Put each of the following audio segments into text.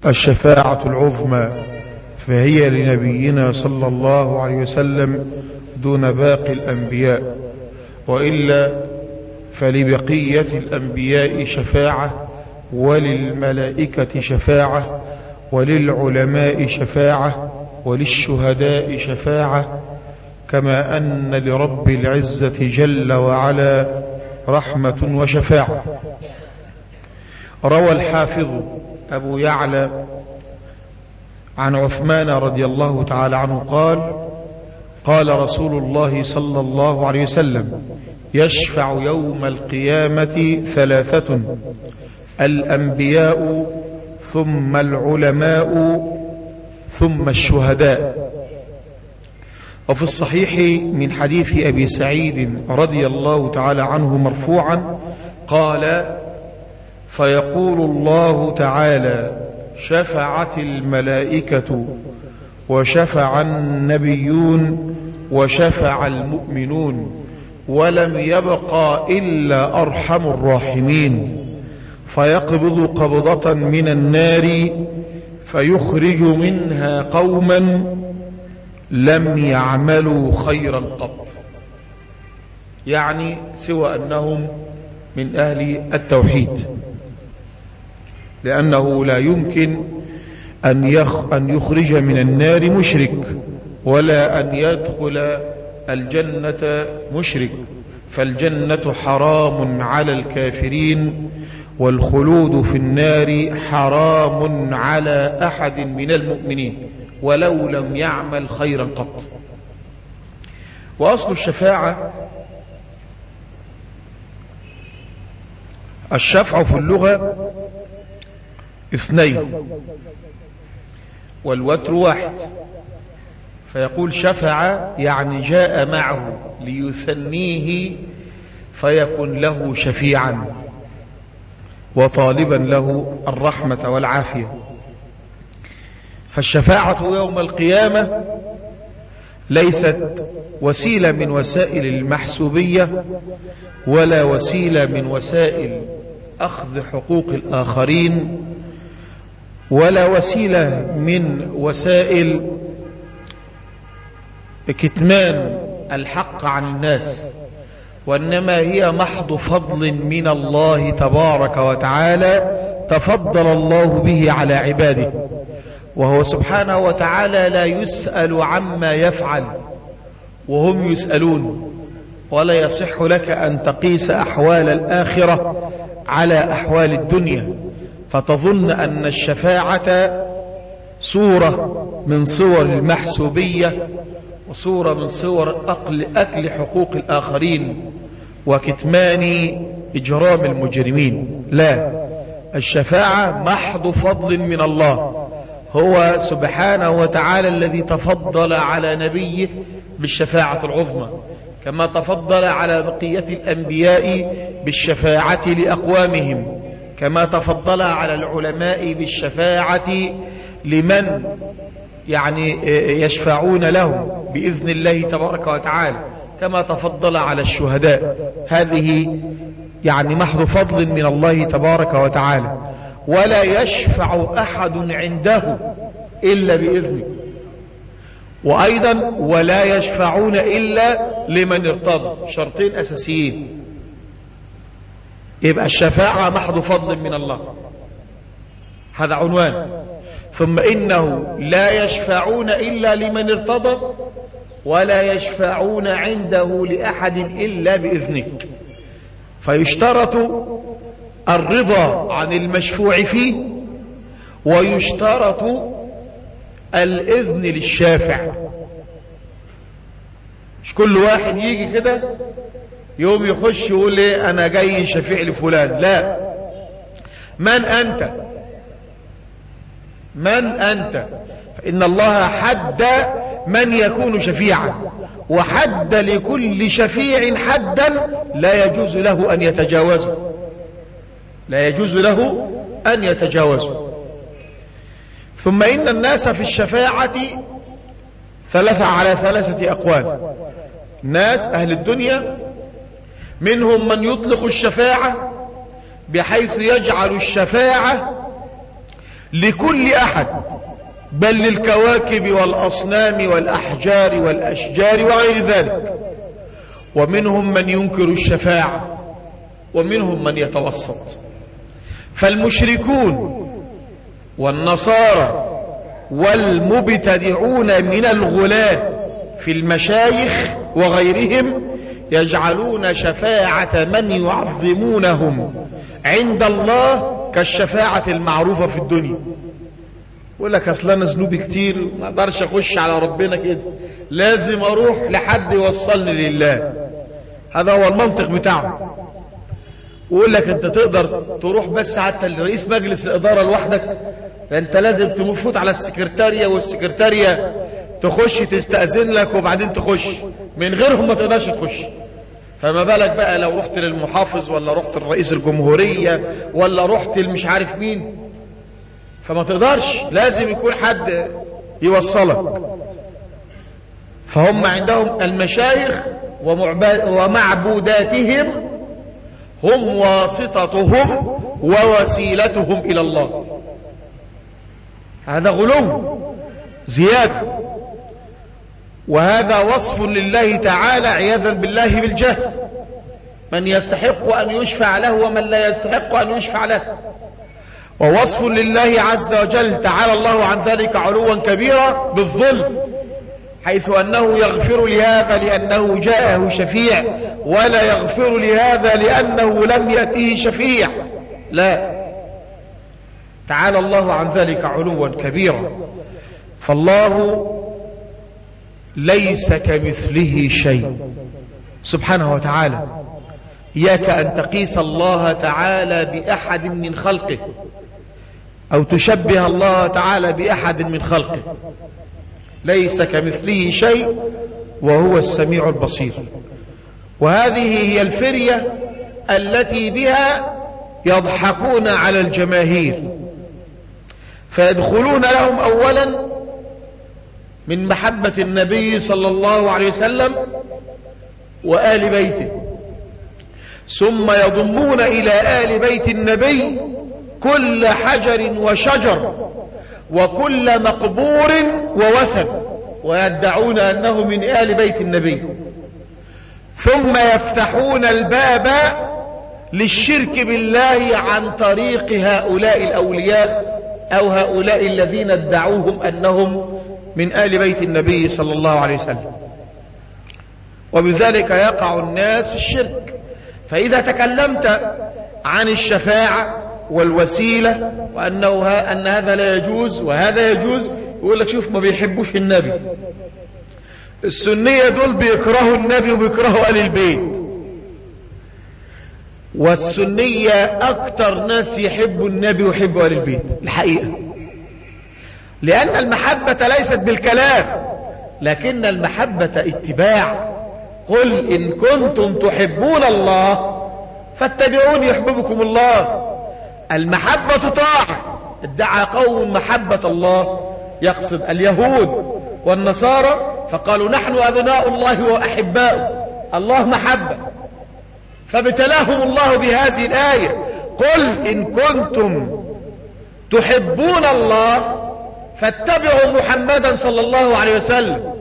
الشفاعة العظمى فهي لنبينا صلى الله عليه وسلم دون باقي الأنبياء، وإلا فلبقية الأنبياء شفاعة، وللملائكة شفاعة، وللعلماء شفاعة، وللشهداء شفاعة، كما أن لرب العزة جل وعلا رحمة وشفاعة. روى الحافظ أبو يعلى عن عثمان رضي الله تعالى عنه قال: قال رسول الله صلى الله عليه وسلم: يشفع يوم القيامة ثلاثة: الأنبياء، ثم العلماء، ثم الشهداء. وفي الصحيح من حديث أبي سعيد رضي الله تعالى عنه مرفوعا قال: فيقول الله تعالى: شفعت الملائكة، وشفع النبيون، وشفع المؤمنون، ولم يبقى إلا أرحم الراحمين، فيقبض قبضة من النار فيخرج منها قوما لم يعملوا خيرا قط، يعني سوى أنهم من أهل التوحيد، لأنه لا يمكن أن يخرج من النار مشرك، ولا أن يدخل الجنة مشرك، فالجنة حرام على الكافرين، والخلود في النار حرام على أحد من المؤمنين ولو لم يعمل خيرا قط. وأصل الشفاعة، الشفع في اللغة اثنين، والوتر واحد، فيقول شفع يعني جاء معه ليثنيه فيكن له شفيعا وطالبا له الرحمة والعافية. فالشفاعة يوم القيامة ليست وسيلة من وسائل المحسوبية، ولا وسيلة من وسائل أخذ حقوق الآخرين، ولا وسيلة من وسائل كتمان الحق عن الناس، وإنما هي محض فضل من الله تبارك وتعالى تفضل الله به على عباده، وهو سبحانه وتعالى لا يسأل عما يفعل وهم يسألون. ولا يصح لك أن تقيس أحوال الآخرة على أحوال الدنيا، فتظن أن الشفاعة صورة من صور المحسوبية، وصورة من صور أكل حقوق الآخرين وكتمان إجرام المجرمين. لا، الشفاعة محض فضل من الله، هو سبحانه وتعالى الذي تفضل على نبيه بالشفاعة العظمى، كما تفضل على بقية الأنبياء بالشفاعة لأقوامهم، كما تفضل على العلماء بالشفاعة لمن يشفعون لهم بإذن الله تبارك وتعالى، كما تفضل على الشهداء. هذه محض فضل من الله تبارك وتعالى. ولا يشفع أحد عنده إلا بإذنه، وأيضا ولا يشفعون إلا لمن ارتضى. شرطين أساسيين، يبقى الشفاعة محض فضل من الله، هذا عنوان. ثم إنه لا يشفعون إلا لمن ارتضى، ولا يشفعون عنده لأحد إلا بإذنه. فيشترط الرضا عن المشفوع فيه، ويشترط الإذن للشافع. مش كل واحد يجي كده يوم يخش يقول لي أنا جاي شفيع لفلان، لا. من أنت؟ من أنت؟ فإن الله حد من يكون شفيعا، وحد لكل شفيع حدا لا يجوز له أن يتجاوزه، لا يجوز له أن يتجاوزه. ثم إن الناس في الشفاعة على ثلاثة أقوال. ناس أهل الدنيا منهم من يطلق الشفاعة بحيث يجعل الشفاعة لكل أحد، بل للكواكب والأصنام والأحجار والأشجار وغير ذلك. ومنهم من ينكر الشفاعة ومنهم من يتوسط. فالمشركون والنصارى والمبتدعون من الغلاة في المشايخ وغيرهم يجعلون شفاعة من يعظمونهم عند الله كالشفاعة المعروفة في الدنيا. يقول لك اصل انا ذنوبي كتير ما اقدرش اخش على ربنا كده، لازم اروح لحد يوصلني لله. هذا هو المنطق بتاعه. ويقول لك انت تقدر تروح بس حتى لرئيس مجلس الاداره لوحدك، فانت لازم تفوت على السكرتاريه، والسكرتاريه تخش تستأذن لك وبعدين تخش، من غيرهم ما تقدرش تخش. فما بالك بقى لو رحت للمحافظ ولا رحت لرئيس الجمهورية ولا رحت مش عارف مين، فما تقدرش، لازم يكون حد يوصلك. فهم عندهم المشايخ ومعبوداتهم هم واسطتهم ووسيلتهم إلى الله. هذا غلو زيادة، وهذا وصف لله تعالى عياذا بالله بالجهل، من يستحق أن يشفع له ومن لا يستحق أن يشفع له. ووصف لله عز وجل تعالى الله عن ذلك علوا كبيرا بالظلم، حيث أنه يغفر لهذا لأنه جاءه شفيع، ولا يغفر لهذا لأنه لم يأته شفيع. لا، تعالى الله عن ذلك علوا كبيرا. فالله ليس كمثله شيء سبحانه وتعالى. إياك أن تقيس الله تعالى بأحد من خلقه أو تشبه الله تعالى بأحد من خلقه. ليس كمثله شيء وهو السميع البصير. وهذه هي الفرية التي بها يضحكون على الجماهير، فيدخلون لهم أولا من محبة النبي صلى الله عليه وسلم وآل بيته، ثم يضمون إلى آل بيت النبي كل حجر وشجر وكل مقبور ووثن، ويدعون أنه من آل بيت النبي، ثم يفتحون الباب للشرك بالله عن طريق هؤلاء الأولياء أو هؤلاء الذين ادعوهم أنهم من آل بيت النبي صلى الله عليه وسلم. وبذلك يقع الناس في الشرك. فإذا تكلمت عن الشفاعة والوسيلة أن هذا لا يجوز وهذا يجوز، يقول لك شوف ما بيحبوش النبي. السنية دول بيكرهوا النبي وبيكرهوا آل البيت، والسنية أكتر ناس يحبوا النبي ويحبوا آل البيت الحقيقة، لأن المحبة ليست بالكلام، لكن المحبة اتباع. قل إن كنتم تحبون الله فاتبعوني يحببكم الله. المحبة طاعة. ادعى قوم محبة الله، يقصد اليهود والنصارى، فقالوا نحن أبناء الله وأحباؤه، الله محبة، فابتلاهم الله بهذه الآية: قل إن كنتم تحبون الله فاتبعوا محمدا صلى الله عليه وسلم.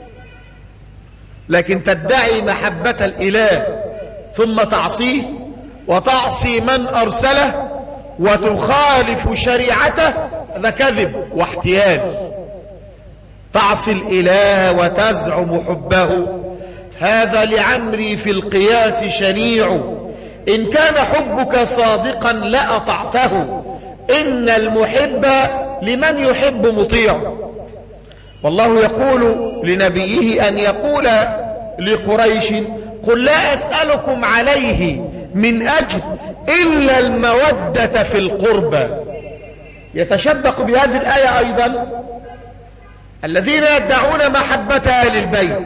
لكن تدعي محبة الإله ثم تعصيه وتعصي من أرسله وتخالف شريعته، هذا كذب واحتيال. تعصي الإله وتزعم حبه، هذا لعمري في القياس شنيع. إن كان حبك صادقا لأطعته، إن المحب لمن يحب مطيع. والله يقول لنبيه أن يقول لقريش: قل لا أسألكم عليه من أجر إلا المودة في القربى. يتشبق بهذه الآية أيضا الذين يدعون محبة آل البيت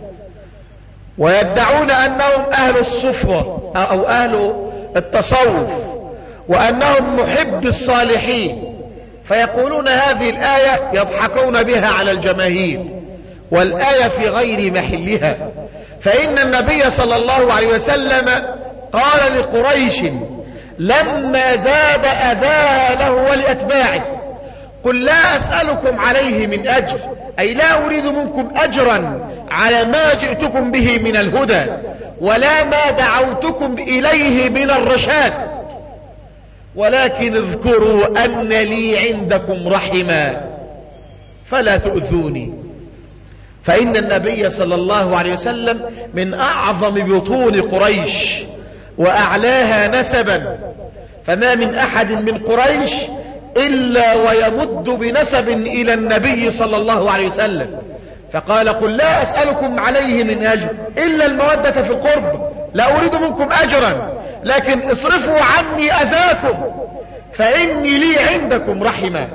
ويدعون أنهم أهل الصفوة أو أهل التصوف وأنهم محب الصالحين، فيقولون هذه الآية يضحكون بها على الجماهير، والآية في غير محلها. فإن النبي صلى الله عليه وسلم قال لقريش لما زاد أذاها له ولأتباعه: قل لا أسألكم عليه من أجر، أي لا أريد منكم أجرا على ما جئتكم به من الهدى ولا ما دعوتكم إليه من الرشاد، ولكن اذكروا أن لي عندكم رحما فلا تؤذوني. فإن النبي صلى الله عليه وسلم من أعظم بطون قريش وأعلاها نسبا، فما من أحد من قريش إلا ويمد بنسب إلى النبي صلى الله عليه وسلم. فقال قل لا أسألكم عليه من أجر إلا المودة في القرب، لا أريد منكم أجرا لكن اصرفوا عني أذاكم فإني لي عندكم رحما.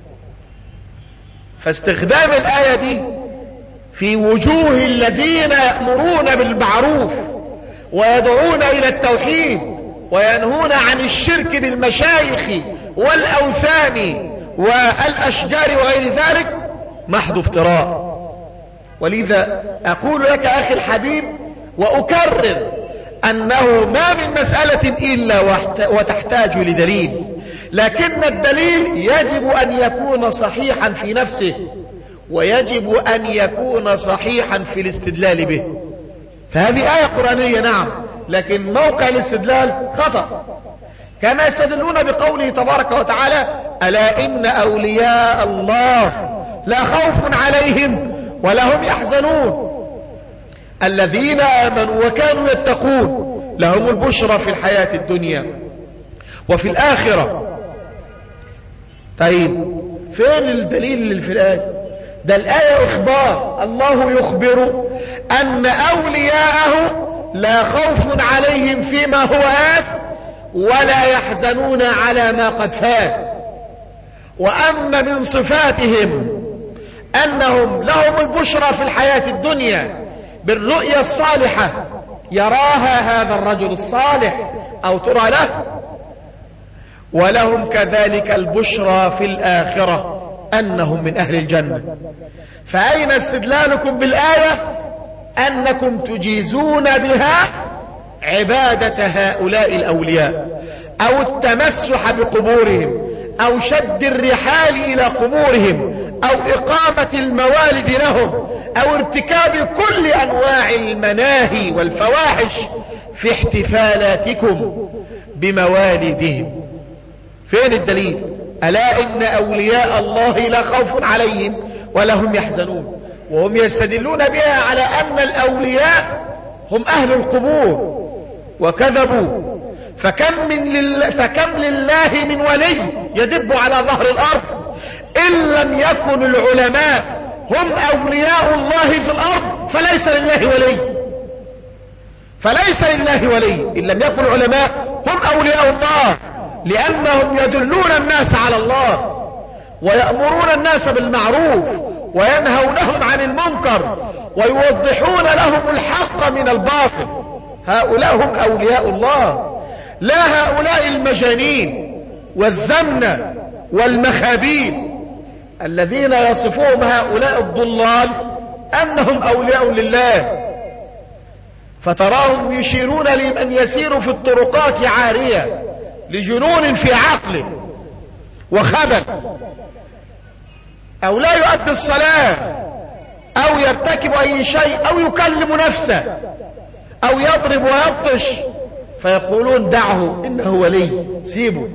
فاستخدام الآية دي في وجوه الذين يأمرون بالمعروف ويدعون إلى التوحيد وينهون عن الشرك بالمشايخ والأوثان والأشجار وغير ذلك محض افتراء. ولذا أقول لك أخي الحبيب وأكرر أنه ما من مسألة إلا وتحتاج لدليل، لكن الدليل يجب أن يكون صحيحا في نفسه ويجب أن يكون صحيحا في الاستدلال به. فهذه آية قرآنية نعم، لكن موقع الاستدلال خطأ. كما يستدلون بقوله تبارك وتعالى ألا إن أولياء الله لا خوف عليهم ولا هم يحزنون الذين آمنوا وكانوا يتقون لهم البشرى في الحياة الدنيا وفي الآخرة. طيب فين الدليل اللي في الآية؟ ده الآية إخبار، الله يخبر أن أولياءه لا خوف عليهم فيما هو آت ولا يحزنون على ما قد فات. وأما من صفاتهم أنهم لهم البشرى في الحياة الدنيا بالرؤيا الصالحة يراها هذا الرجل الصالح أو ترى له، ولهم كذلك البشرى في الآخرة أنهم من أهل الجنة. فأين استدلالكم بالآية أنكم تجيزون بها عبادة هؤلاء الأولياء أو التمسح بقبورهم أو شد الرحال إلى قبورهم أو إقامة الموالد لهم أو ارتكاب كل أنواع المناهي والفواحش في احتفالاتكم بموالدهم؟ فين الدليل؟ ألا إن أولياء الله لا خوف عليهم ولا هم يحزنون. وهم يستدلون بها على أن الأولياء هم أهل القبور وكذبوا. فكم لله من ولي يدب على ظهر الأرض إن لم يكن العلماء هم أولياء الله في الأرض فليس لله ولي. فليس لله ولي إن لم يكن العلماء هم أولياء الله، لأنهم يدلون الناس على الله ويأمرون الناس بالمعروف وينهونهم عن المنكر ويوضحون لهم الحق من الباطل. هؤلاء هم أولياء الله، لا هؤلاء المجانين والزمنة والمخابين الذين يصفهم هؤلاء الضلال أنهم أولياء لله. فتراهم يشيرون لمن يسير في الطرقات عارية لجنون في عقله وخبل، أو لا يؤدي الصلاة أو يرتكب أي شيء أو يكلم نفسه أو يضرب ويبطش، فيقولون دعه إنه ولي، سيبه.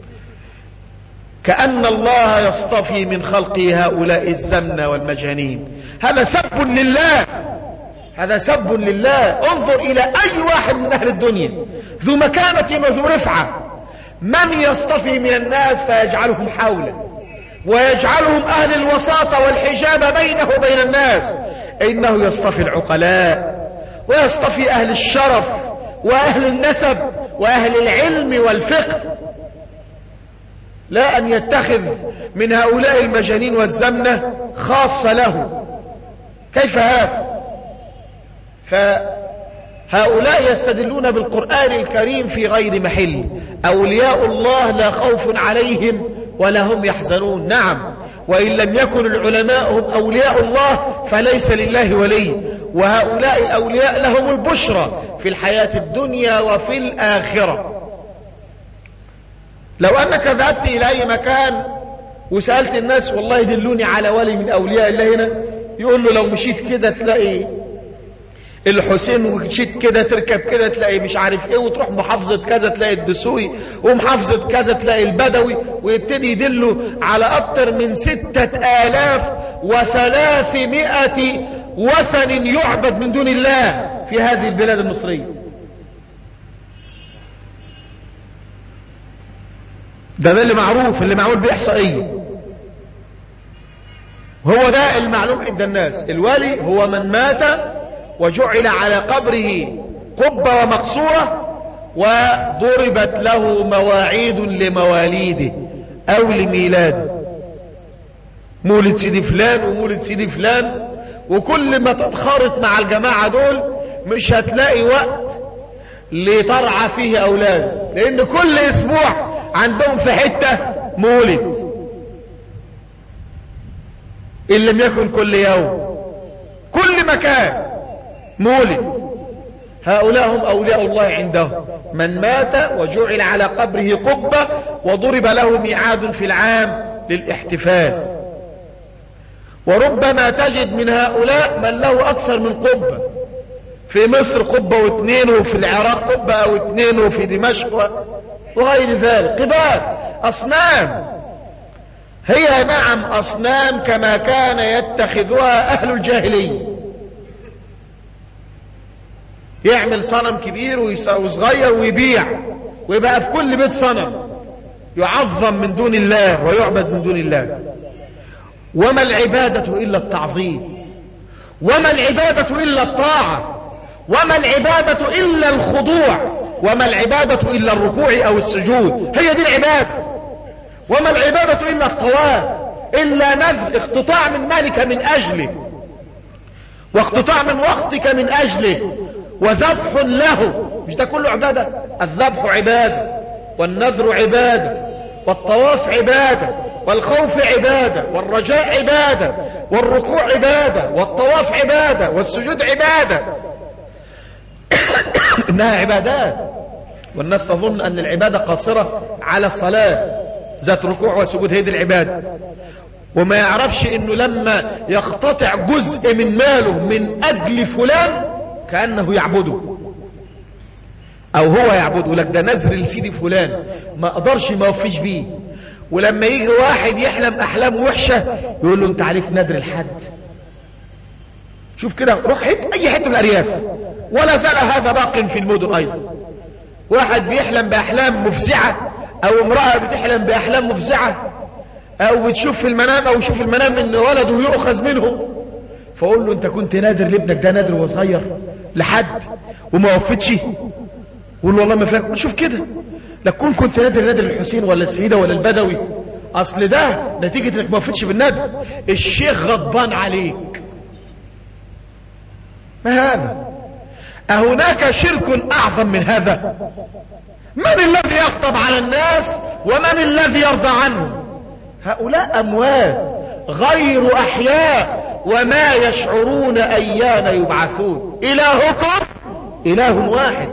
كأن الله يصطفي من خلقه هؤلاء الزمنة والمجانين. هذا سب لله، هذا سب لله. انظر إلى أي واحد من أهل الدنيا ذو مكانة وذو رفعة من يصطفي من الناس فيجعلهم حوله ويجعلهم أهل الوساطة والحجاب بينه وبين الناس. إنه يصطفي العقلاء ويصطفي أهل الشرف وأهل النسب وأهل العلم والفقه، لا أن يتخذ من هؤلاء المجانين والزمنة خاصة له. كيف هذا؟ فهؤلاء يستدلون بالقرآن الكريم في غير محل. أولياء الله لا خوف عليهم ولا هم يحزنون. نعم، وإن لم يكن العلماء هم أولياء الله فليس لله ولي، وهؤلاء الأولياء لهم البشرى في الحياة الدنيا وفي الآخرة. لو أنك ذهبت إلى أي مكان وسألت الناس والله يدلوني على ولي من أولياء الله هنا، يقول له لو مشيت كده تلاقي الحسين، ومشيت كده تركب كده تلاقي مش عارف ايه، وتروح محافظة كذا تلاقي الدسوقي، ومحافظة كذا تلاقي البدوي، ويبتدي يدله على أكتر من 6300 وثن يعبد من دون الله في هذه البلاد المصرية. ده اللي معروف، اللي معمول بإحصائية، هو ده المعلوم عند الناس. الولي هو من مات وجعل على قبره قبة ومقصورة وضربت له مواعيد لمواليده أو لميلاده، مولد سيدي فلان ومولد سيدي فلان، وكل ما تنخرط مع الجماعة دول مش هتلاقي وقت لترعى فيه أولاد، لأن كل أسبوع عندهم في حتة مولد، إن لم يكن كل يوم، كل مكان مولد. هؤلاء هم أولياء الله عندهم، من مات وجعل على قبره قبة وضرب له ميعاد في العام للاحتفال. وربما تجد من هؤلاء من له أكثر من قبة، في مصر قبة واثنين، وفي العراق قبة أو اثنين، وفي دمشق وغير ذلك. قباب، أصنام، هي نعم أصنام كما كان يتخذها أهل الجاهلية. يعمل صنم كبير وصغير ويبيع، ويبقى في كل بيت صنم يعظم من دون الله ويعبد من دون الله. وما العبادة إلا التعظيم، وما العبادة إلا الطاعة، وما العبادة إلا الخضوع، وما العبادة إلا الركوع أو السجود، هي دي العبادة. وما العبادة إلا الطواف، إلا نذر، اقتطاع من مالك من أجله، واقتطاع من وقتك من أجله، وذبح له. مش ده كله عبادة؟ الذبح عبادة، والنذر عبادة، والطواف عبادة، والخوف عبادة، والرجاء عبادة، والركوع عبادة، والطواف عبادة، والسجود عبادة. إنها عبادات، والناس تظن أن العبادة قاصرة على الصلاة ذات ركوع وسجود، هي دي العبادة، وما يعرفش إنه لما يقتطع جزء من ماله من أجل فلان كأنه يعبده، أو هو يعبده. لك ده نذر لسيدي فلان ما أقدرش ما أوفيش بيه. ولما يجي واحد يحلم أحلام وحشة يقول له أنت عليك نذر الحد. شوف كده، روح أي حتة من الأرياف، ولا زال هذا باق في المدن أيضا. واحد بيحلم بأحلام مفزعة، أو امرأة بتحلم بأحلام مفزعة، أو بتشوف في المنام، أو يشوف المنام إن ولده يؤخذ منه، فقول له أنت كنت نادر لابنك ده نادر وهو صغير لحد وما وفتش، قول له والله ما فاكر. شوف كده، لا تكون كنت نادر للحسين ولا السيدة ولا البدوي، أصل ده نتيجة إنك ما وفتش بالنادر، الشيخ غضبان عليك. ما هذا؟ أهناك شرك أعظم من هذا؟ من الذي يغضب على الناس ومن الذي يرضى عنه؟ هؤلاء أموات غير أحياء، وما يشعرون أيان يبعثون. إلهكم إله واحد.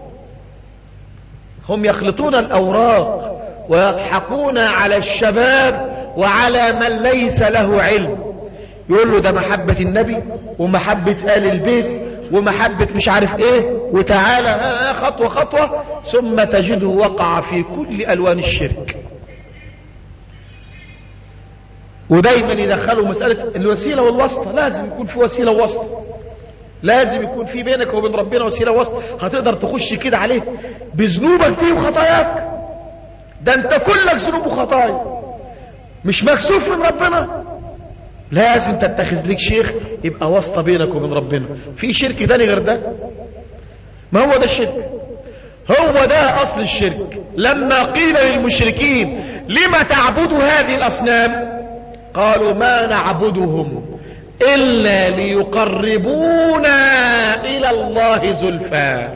هم يخلطون الأوراق ويضحكون على الشباب وعلى من ليس له علم. يقول له ده محبة النبي ومحبة آل البيت ومحبة مش عارف ايه، وتعالى خطوة خطوة، ثم تجده وقع في كل ألوان الشرك. ودايما يدخلوا مسألة الوسيلة والواسطة، لازم يكون في وسيلة وواسطة، لازم يكون في بينك وبين ربنا وسيلة واسطة. هتقدر تخش كده عليه بذنوبك دي وخطاياك؟ ده انت كلك ذنوب وخطايا، مش مكسوف من ربنا. لازم تتخذ لك شيخ يبقى واسطة بينك وبين ربنا. في شرك تاني غير ده؟ ما هو ده الشرك، هو ده أصل الشرك. لما قيل للمشركين لما تعبدوا هذه الأصنام، قالوا ما نعبدهم إلا ليقربونا إلى الله زلفى.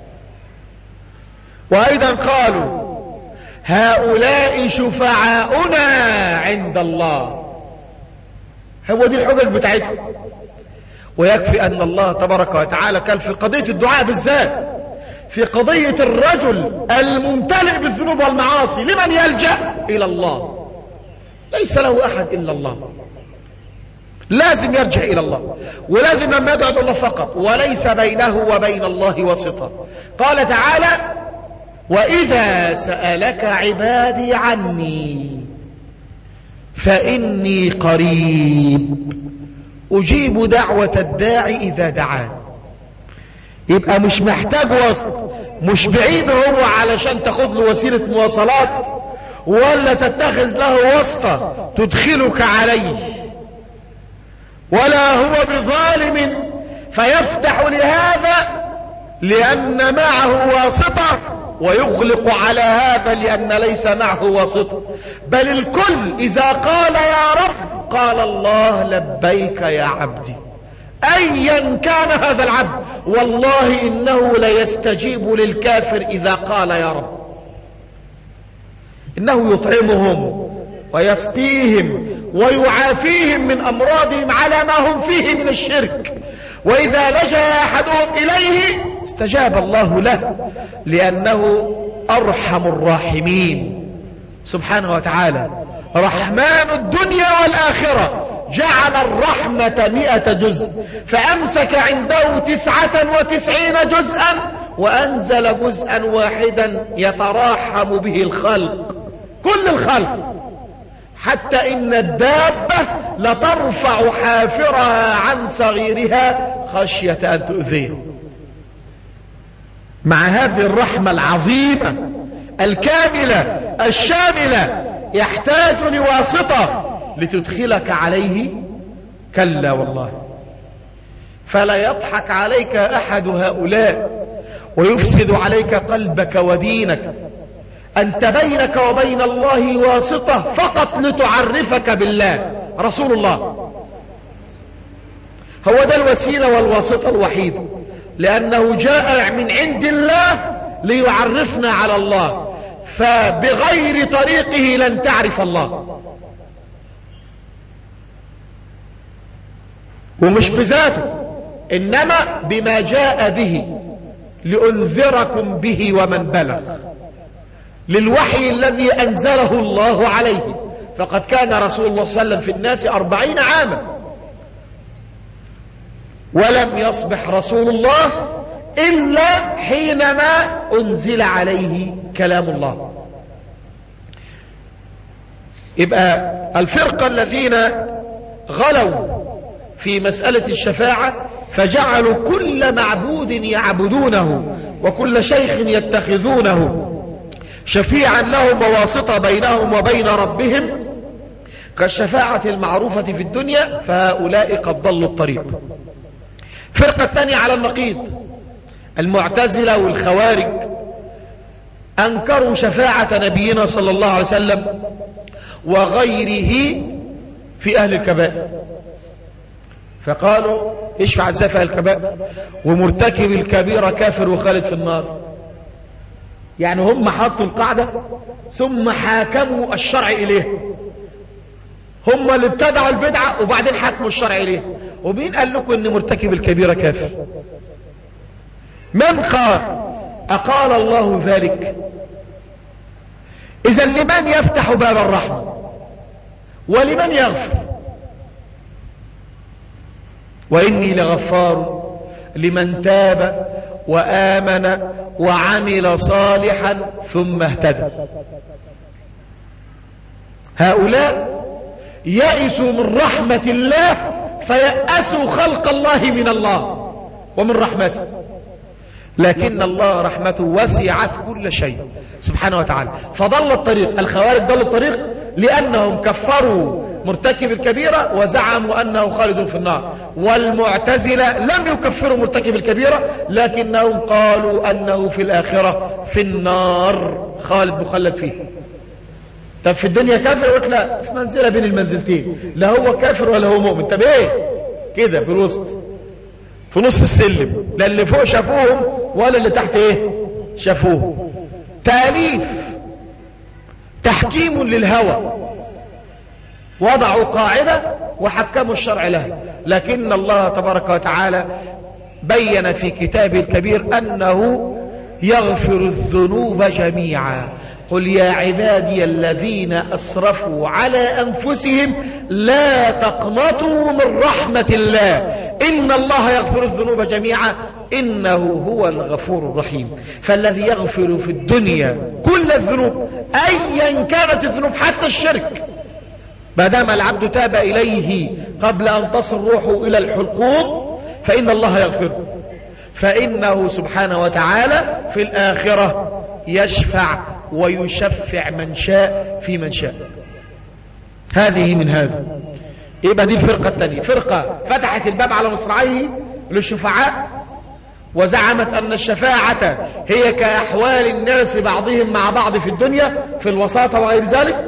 وأيضا قالوا هؤلاء شفعاؤنا عند الله. هو دي الحجج بتاعتهم. ويكفي أن الله تبارك وتعالى قال في قضية الدعاء بالذات، في قضية الرجل الممتلئ بالذنوب والمعاصي، لمن يلجأ؟ إلى الله. ليس له أحد إلا الله، لازم يرجع إلى الله، ولازم لما يدعو الله فقط، وليس بينه وبين الله واسطة. قال تعالى: وإذا سألك عبادي عني فإني قريب أجيب دعوة الداعي إذا دعان. يبقى مش محتاج وسط، مش بعيد هو علشان تاخد له وسيلة مواصلات ولا تتخذ له وسطة تدخلك عليه، ولا هو بظالم فيفتح لهذا لأن معه واسطة ويغلق على هذا لأن ليس معه واسطة، بل الكل إذا قال يا رب قال الله لبيك يا عبدي، أيا كان هذا العبد. والله إنه ليستجيب للكافر إذا قال يا رب، إنه يطعمهم ويسقيهم ويعافيهم من أمراضهم على ما هم فيه من الشرك، وإذا لجأ أحدهم إليه استجاب الله له لأنه أرحم الراحمين سبحانه وتعالى، رحمن الدنيا والآخرة، جعل الرحمة 100 جزء فأمسك عنده 99 جزءا وأنزل جزءا واحدا يتراحم به الخلق، كل الخلق، حتى إن الدابة لترفع حافرها عن صغيرها خشية أن تؤذيه. مع هذه الرحمة العظيمة الكاملة الشاملة يحتاج لواسطة لتدخلك عليه؟ كلا والله. فلا يضحك عليك أحد هؤلاء ويفسد عليك قلبك ودينك. أنت بينك وبين الله واسطة فقط لتعرفك بالله، رسول الله هو ده الوسيلة والواسطة الوحيدة، لأنه جاء من عند الله ليعرفنا على الله، فبغير طريقه لن تعرف الله، ومش بذاته إنما بما جاء به لأنذركم به ومن بلغ، للوحي الذي أنزله الله عليه. فقد كان رسول الله صلى الله عليه وسلم في الناس 40 عاما ولم يصبح رسول الله إلا حينما أنزل عليه كلام الله. يبقى الفرقة الذين غلوا في مسألة الشفاعة فجعلوا كل معبود يعبدونه وكل شيخ يتخذونه شفيعا لهم وواسطة بينهم وبين ربهم كالشفاعة المعروفة في الدنيا، فهؤلاء قد ضلوا الطريق. فرقة الثانية على النقيض، المعتزلة والخوارج، أنكروا شفاعة نبينا صلى الله عليه وسلم وغيره في أهل الكبائر، فقالوا يشفع ازاي في الكبائر ومرتكب الكبيرة كافر وخالد في النار؟ يعني هم حطوا القاعدة ثم حاكموا الشرع إليه، هم اللي ابتدعوا البدعة وبعدين حاكموا الشرع إليه. ومين قال لكم ان مرتكب الكبيرة كافر؟ من قال؟ أقال الله ذلك؟ إذا لمن يفتح باب الرحمة ولمن يغفر؟ وإني لغفار لمن تاب وآمن وعمل صالحا ثم اهتدى. هؤلاء يئسوا من رحمة الله فيأسوا خلق الله من الله ومن رحمته، لكن الله رحمته وسعت كل شيء سبحانه وتعالى، فضل الطريق. الخوارج ضلوا الطريق لأنهم كفروا مرتكب الكبيرة وزعموا أنه خالد في النار، والمعتزلة لم يكفروا مرتكب الكبيرة لكنهم قالوا أنه في الآخرة في النار خالد مخلد فيه. طب في الدنيا كافر؟ قلت لا، في منزلة بين المنزلتين، لا هو كافر ولا هو مؤمن. طب ايه كده في الوسط، في نص السلم، لا اللي فوق شافوهم ولا اللي تحت ايه شافوهم. تأليف، تحكيم للهوى، وضعوا قاعدة وحكموا الشرع لها. لكن الله تبارك وتعالى بين في كتابه الكبير أنه يغفر الذنوب جميعا. قل يا عبادي الذين أسرفوا على أنفسهم لا تقنطوا من رحمة الله إن الله يغفر الذنوب جميعا إنه هو الغفور الرحيم. فالذي يغفر في الدنيا كل الذنوب أيا كانت الذنوب حتى الشرك، ما دام العبد تاب إليه قبل أن تصل روحه إلى الحلقوم فإن الله يغفره، فإنه سبحانه وتعالى في الآخرة يشفع ويشفع من شاء في من شاء. هذه من هذا. يبقى دي الفرقة الثانية، فرقة فتحت الباب على مصراعيه للشفعاء وزعمت أن الشفاعة هي كأحوال الناس بعضهم مع بعض في الدنيا في الوساطة وغير ذلك.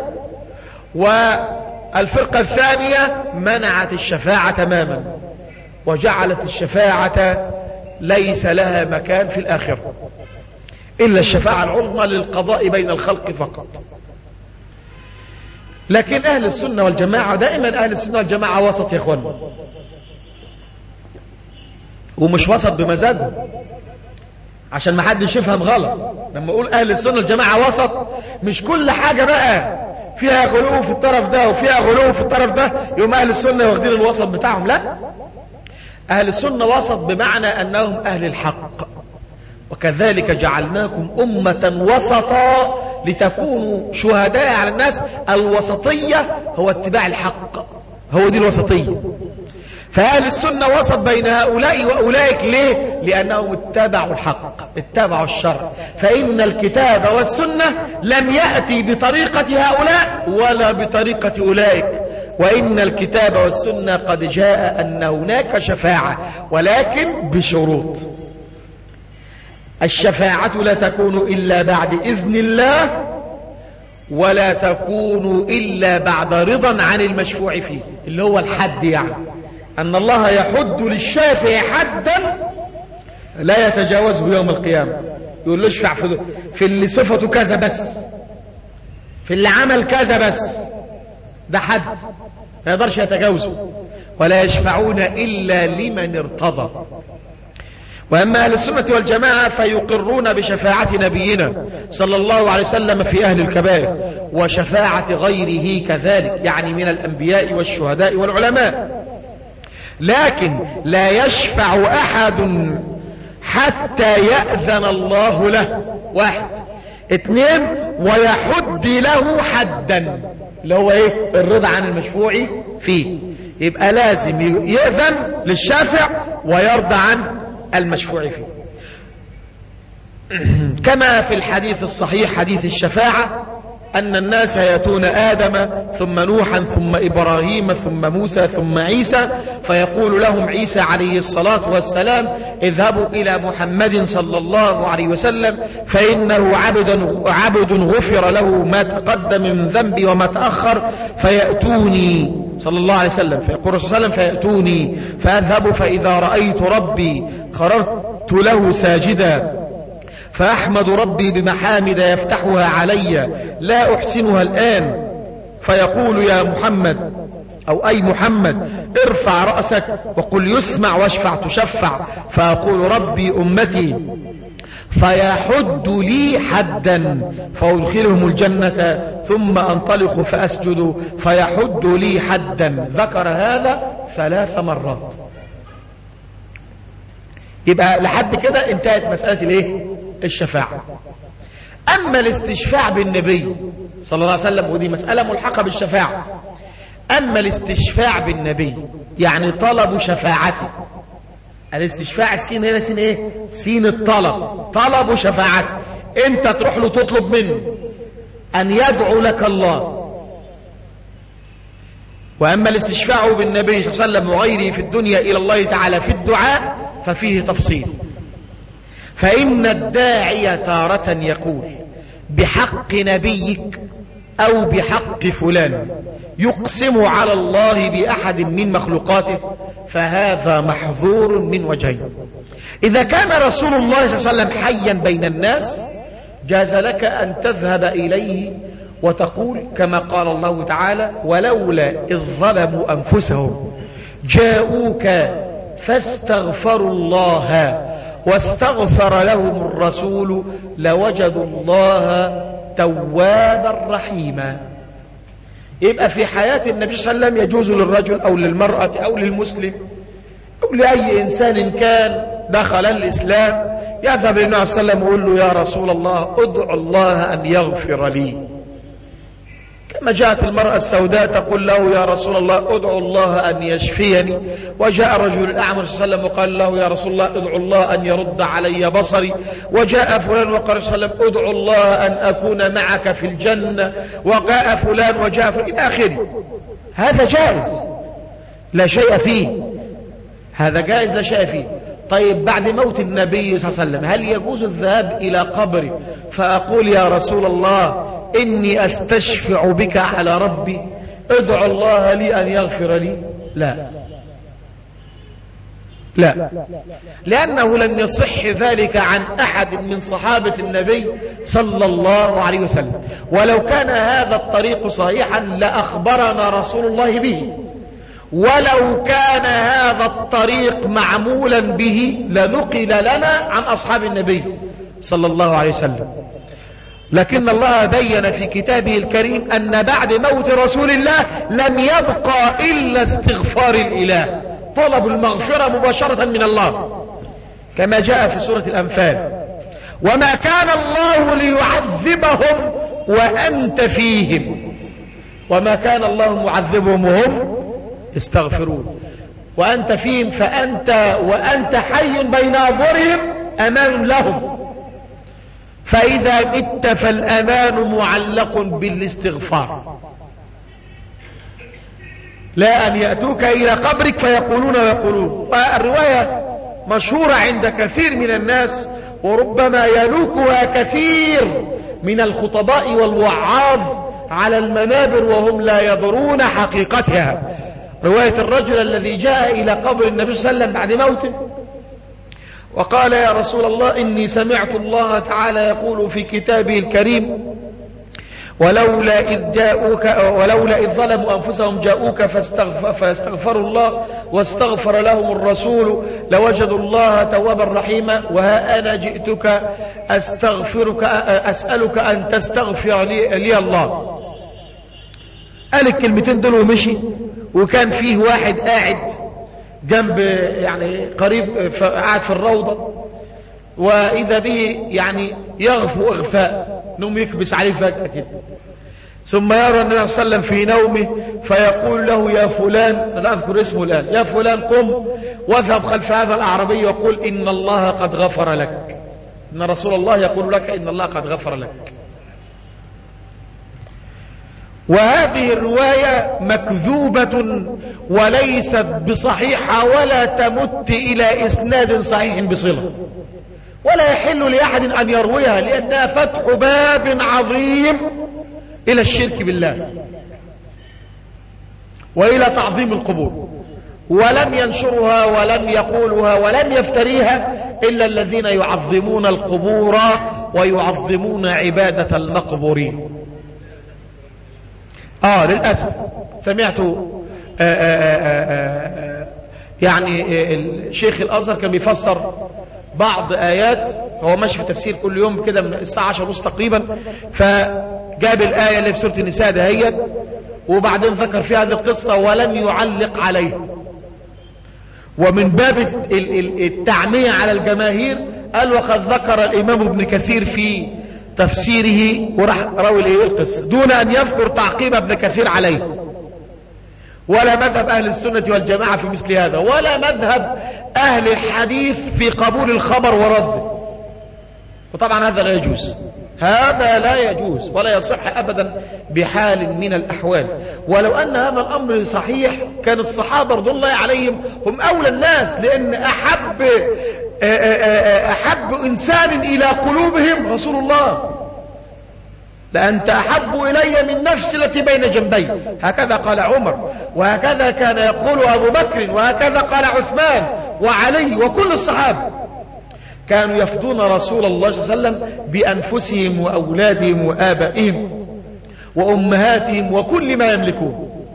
والفرقة الثانية منعت الشفاعة تماما وجعلت الشفاعة ليس لها مكان في الآخرة إلا الشفاعة العظمى للقضاء بين الخلق فقط. لكن أهل السنة والجماعة دائما أهل السنة والجماعة وسط يا أخوانا، ومش وسط بمزاجهم عشان ما حدش يفهم غلط. لما أقول أهل السنة والجماعة وسط مش كل حاجة بقى فيها غلو في الطرف ده وفيها غلو في الطرف ده يوم أهل السنة واخدين الوسط بتاعهم. لا، أهل السنة وسط بمعنى أنهم أهل الحق، وكذلك جعلناكم أمة وسطا لتكونوا شهداء على الناس. الوسطية هو اتباع الحق، هو دي الوسطية. فأهل السنة وسط بين هؤلاء وأولئك. ليه؟ لأنهم اتبعوا الحق، اتبعوا الشرع. فإن الكتاب والسنة لم يأتي بطريقة هؤلاء ولا بطريقة أولئك، وإن الكتاب والسنة قد جاء أن هناك شفاعة ولكن بشروط. الشفاعة لا تكون إلا بعد إذن الله، ولا تكون إلا بعد رضا عن المشفوع فيه، اللي هو الحد. يعني أن الله يحد للشافع حدا لا يتجاوزه يوم القيامة. يقول له اشفع في اللي صفته كذا بس، في اللي عمل كذا بس، ده حد ما يقدرش يتجاوزه. ولا يشفعون إلا لمن ارتضى. وأما أهل السنة والجماعة فيقرون بشفاعة نبينا صلى الله عليه وسلم في أهل الكبائر، وشفاعة غيره كذلك، يعني من الأنبياء والشهداء والعلماء. لكن لا يشفع أحد حتى يأذن الله له، واحد. اثنين، ويحد له حدا، اللي هو ايه؟ الرضا عن المشفوع فيه. يبقى لازم يأذن للشافع ويرضى عن المشفوع فيه. كما في الحديث الصحيح حديث الشفاعة أن الناس يأتون آدم ثم نوحا ثم إبراهيم ثم موسى ثم عيسى، فيقول لهم عيسى عليه الصلاة والسلام اذهبوا إلى محمد صلى الله عليه وسلم فإنه عبد غفر له ما تقدم من ذنبي وما تأخر، فيأتوني صلى الله عليه وسلم. فيقول الرسول صلى الله عليه وسلم فيأتوني فأذهب فإذا رأيت ربي خررت له ساجدا فأحمد ربي بمحامد يفتحها علي لا أحسنها الآن، فيقول يا محمد أو أي محمد ارفع رأسك وقل يسمع واشفع تشفع، فأقول ربي أمتي، فيحد لي حدا فأدخلهم الجنة ثم أنطلق فأسجد فيحد لي حدا. ذكر هذا 3 مرات. يبقى لحد كده انتهت مسألة الايه؟ الشفاعة. أما الاستشفاع بالنبي صلى الله عليه وسلم، ودي مسألة ملحقة بالشفاعة. أما الاستشفاع بالنبي يعني طلب شفاعته. الاستشفاع السين هنا سين ايه؟ سين الطلب، طلب شفاعته. انت تروح له تطلب منه أن يدعو لك الله. وأما الاستشفاع بالنبي صلى الله عليه وسلم وغيره في الدنيا إلى الله تعالى في الدعاء ففيه تفصيل. فإن الداعي تارة يقول بحق نبيك أو بحق فلان يقسم على الله بأحد من مخلوقاته، فهذا محظور من وجهين. إذا كان رسول الله صلى الله عليه وسلم حيا بين الناس جاز لك أن تذهب إليه وتقول كما قال الله تعالى ولولا إذ ظلموا أنفسهم جاءوك فاستغفروا الله واستغفر لهم الرسول لوجدوا الله توابا رحيما. يبقى في حياة النبي صلى الله عليه وسلم يجوز للرجل أو للمرأة أو للمسلم أو لأي إنسان كان دخل الإسلام يذهب للنبي صلى الله عليه وسلم ويقول له: يا رسول الله ادعو الله أن يغفر لي. كما جاءت المرأة السوداء تقول له: يا رسول الله ادعو الله أن يشفيني. وجاء رجل الأعمى صلى الله عليه وسلم وقال له: يا رسول الله ادعو الله أن يرد علي بصري. وجاء فلان وقال صلى الله عليه وسلم: ادعو الله أن أكون معك في الجنة. وجاء فلان وجاء فلان إلى آخره. هذا جائز لا شيء فيه، هذا جائز لا شيء فيه. طيب بعد موت النبي صلى الله عليه وسلم هل يجوز الذهاب إلى قبره فأقول: يا رسول الله إني أستشفع بك على ربي، ادعو الله لي أن يغفر لي؟ لا، لأنه لم يصح ذلك عن أحد من صحابة النبي صلى الله عليه وسلم. ولو كان هذا الطريق صحيحا لأخبرنا رسول الله به، ولو كان هذا الطريق معمولا به لنقل لنا عن أصحاب النبي صلى الله عليه وسلم. لكن الله بين في كتابه الكريم أن بعد موت رسول الله لم يبقى إلا استغفار الإله، طلب المغفرة مباشرة من الله، كما جاء في سورة الأنفال: وما كان الله ليعذبهم وأنت فيهم، وما كان الله معذبهم وهم يستغفرون، وأنت فيهم، وأنت حي بين أظهرهم أمان لهم، فإذا مت فالأمان معلق بالاستغفار، لا أن يأتوك إلى قبرك فيقولون ويقولون. والرواية مشهورة عند كثير من الناس، وربما يلوكها كثير من الخطباء والوعاظ على المنابر وهم لا يدرون حقيقتها. رواية الرجل الذي جاء إلى قبر النبي صلى الله عليه وسلم بعد موته وقال: يا رسول الله إني سمعت الله تعالى يقول في كتابه الكريم: ولولا إذ ظلموا أنفسهم جاءوك فاستغفروا الله واستغفر لهم الرسول لوجدوا الله توابا رحيما، وها أنا جئتك أسألك أن تستغفر لي الله. قال الكلمتين دول ومشي، وكان فيه واحد قاعد جنب يعني قريب قاعد في الروضة، وإذا به يعني يغفو إغفاء، نوم يكبس عليه فجأة كده، ثم يرى النبي صلى الله عليه وسلم في نومه فيقول له: يا فلان، لا أذكر اسمه الآن، يا فلان قم واذهب خلف هذا الأعرابي وقل إن الله قد غفر لك، إن رسول الله يقول لك إن الله قد غفر لك. وهذه الرواية مكذوبة وليست بصحيحة ولا تمت إلى إسناد صحيح بصلة، ولا يحل لأحد أن يرويها، لأنها فتح باب عظيم إلى الشرك بالله وإلى تعظيم القبور. ولم ينشرها ولم يقولها ولم يفتريها إلا الذين يعظمون القبور ويعظمون عبادة المقبورين. للأسف سمعت يعني الشيخ الأزهر كان بيفسر بعض آيات، هو ماشي في تفسير كل يوم كده من الساعة 10:30 تقريبا، فجاب الآية اللي في سورة النساء دهيت، وبعدين ذكر في هذه القصة ولم يعلق عليها. ومن باب التعمية على الجماهير قال: وقد ذكر الإمام ابن كثير في تفسيره، وراح راوي القصة دون أن يذكر تعقيب ابن كثير عليه. ولا مذهب أهل السنة والجماعة في مثل هذا، ولا مذهب أهل الحديث في قبول الخبر ورده. وطبعا هذا لا يجوز، هذا لا يجوز ولا يصح أبدا بحال من الأحوال. ولو أن هذا الأمر صحيح كان الصحابة رضي الله عليهم هم أولى الناس، لأن أحب إنسان إلى قلوبهم رسول الله. لأنت أحب إلي من نفس التي بين جنبي، هكذا قال عمر، وهكذا كان يقول أبو بكر، وهكذا قال عثمان وعلي وكل الصحابة. كانوا يفدون رسول الله صلى الله عليه وسلم بأنفسهم وأولادهم وآبائهم وأمهاتهم وكل ما يملكون،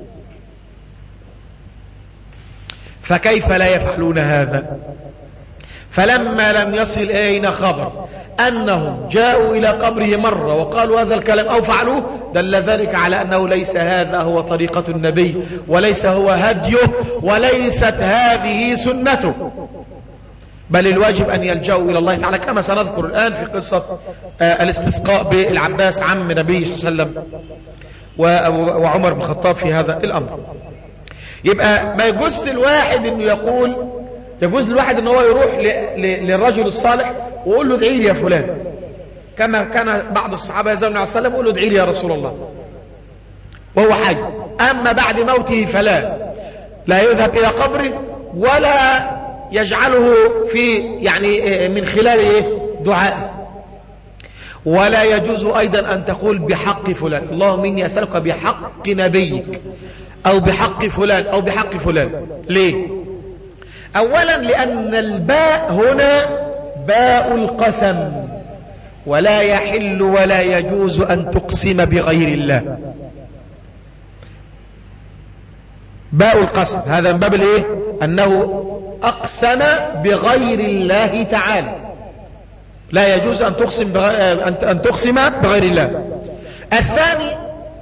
فكيف لا يفعلون هذا؟ فلما لم يصل إلينا خبر أنهم جاءوا إلى قبره مرة وقالوا هذا الكلام أو فعلوه، دل ذلك على أنه ليس هذا هو طريقة النبي، وليس هو هديه، وليست هذه سنته، بل الواجب أن يلجأوا إلى الله تعالى، كما سنذكر الآن في قصة الاستسقاء بالعباس عم النبي صلى الله عليه وسلم وعمر بن الخطاب في هذا الأمر. يبقى ما يجوز الواحد أنه يقول، يجوز الواحد أنه هو يروح للرجل الصالح ويقول له ادعي لي يا فلان، كما كان بعض الصحابة يزالون عليه وسلم يقول له ادعي لي يا رسول الله وهو حي. أما بعد موته فلا يذهب إلى قبره ولا يجعله في يعني من خلال دعاء. ولا يجوز أيضا أن تقول بحق فلان، اللهم إني أسألك بحق نبيك أو بحق فلان أو بحق فلان. ليه؟ أولا لأن الباء هنا باء القسم، ولا يحل ولا يجوز أن تقسم بغير الله. باء القسم هذا من باب أنه أقسم بغير الله تعالى، لا يجوز أن تقسم بغير الله. الثاني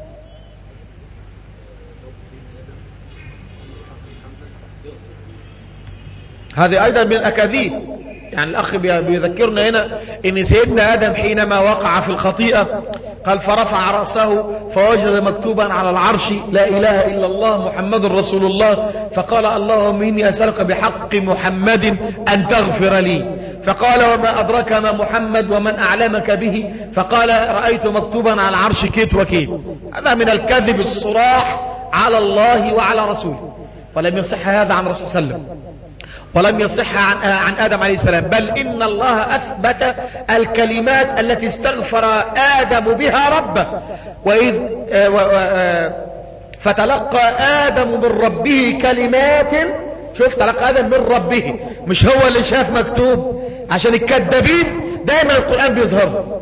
هذه أيضا من الأكاذيب، يعني الأخ بيذكرنا هنا إن سيدنا آدم حينما وقع في الخطيئة قال فرفع رأسه فوجد مكتوبا على العرش لا إله إلا الله محمد رسول الله، فقال اللهم إني أسألك بحق محمد أن تغفر لي، فقال وما أدرك ما محمد ومن أعلمك به، فقال رأيت مكتوبا على العرش كيت وكيت. هذا من الكذب الصراح على الله وعلى رسوله، ولم يصح هذا عن رسول صلى الله عليه وسلم، ولم يصح عن آدم عليه السلام، بل إن الله أثبت الكلمات التي استغفر آدم بها ربه، وإذ فتلقى آدم من ربه كلمات. شوف، تلقى آدم من ربه، مش هو اللي شاف مكتوب، عشان الكذابين دائما القرآن بيظهر.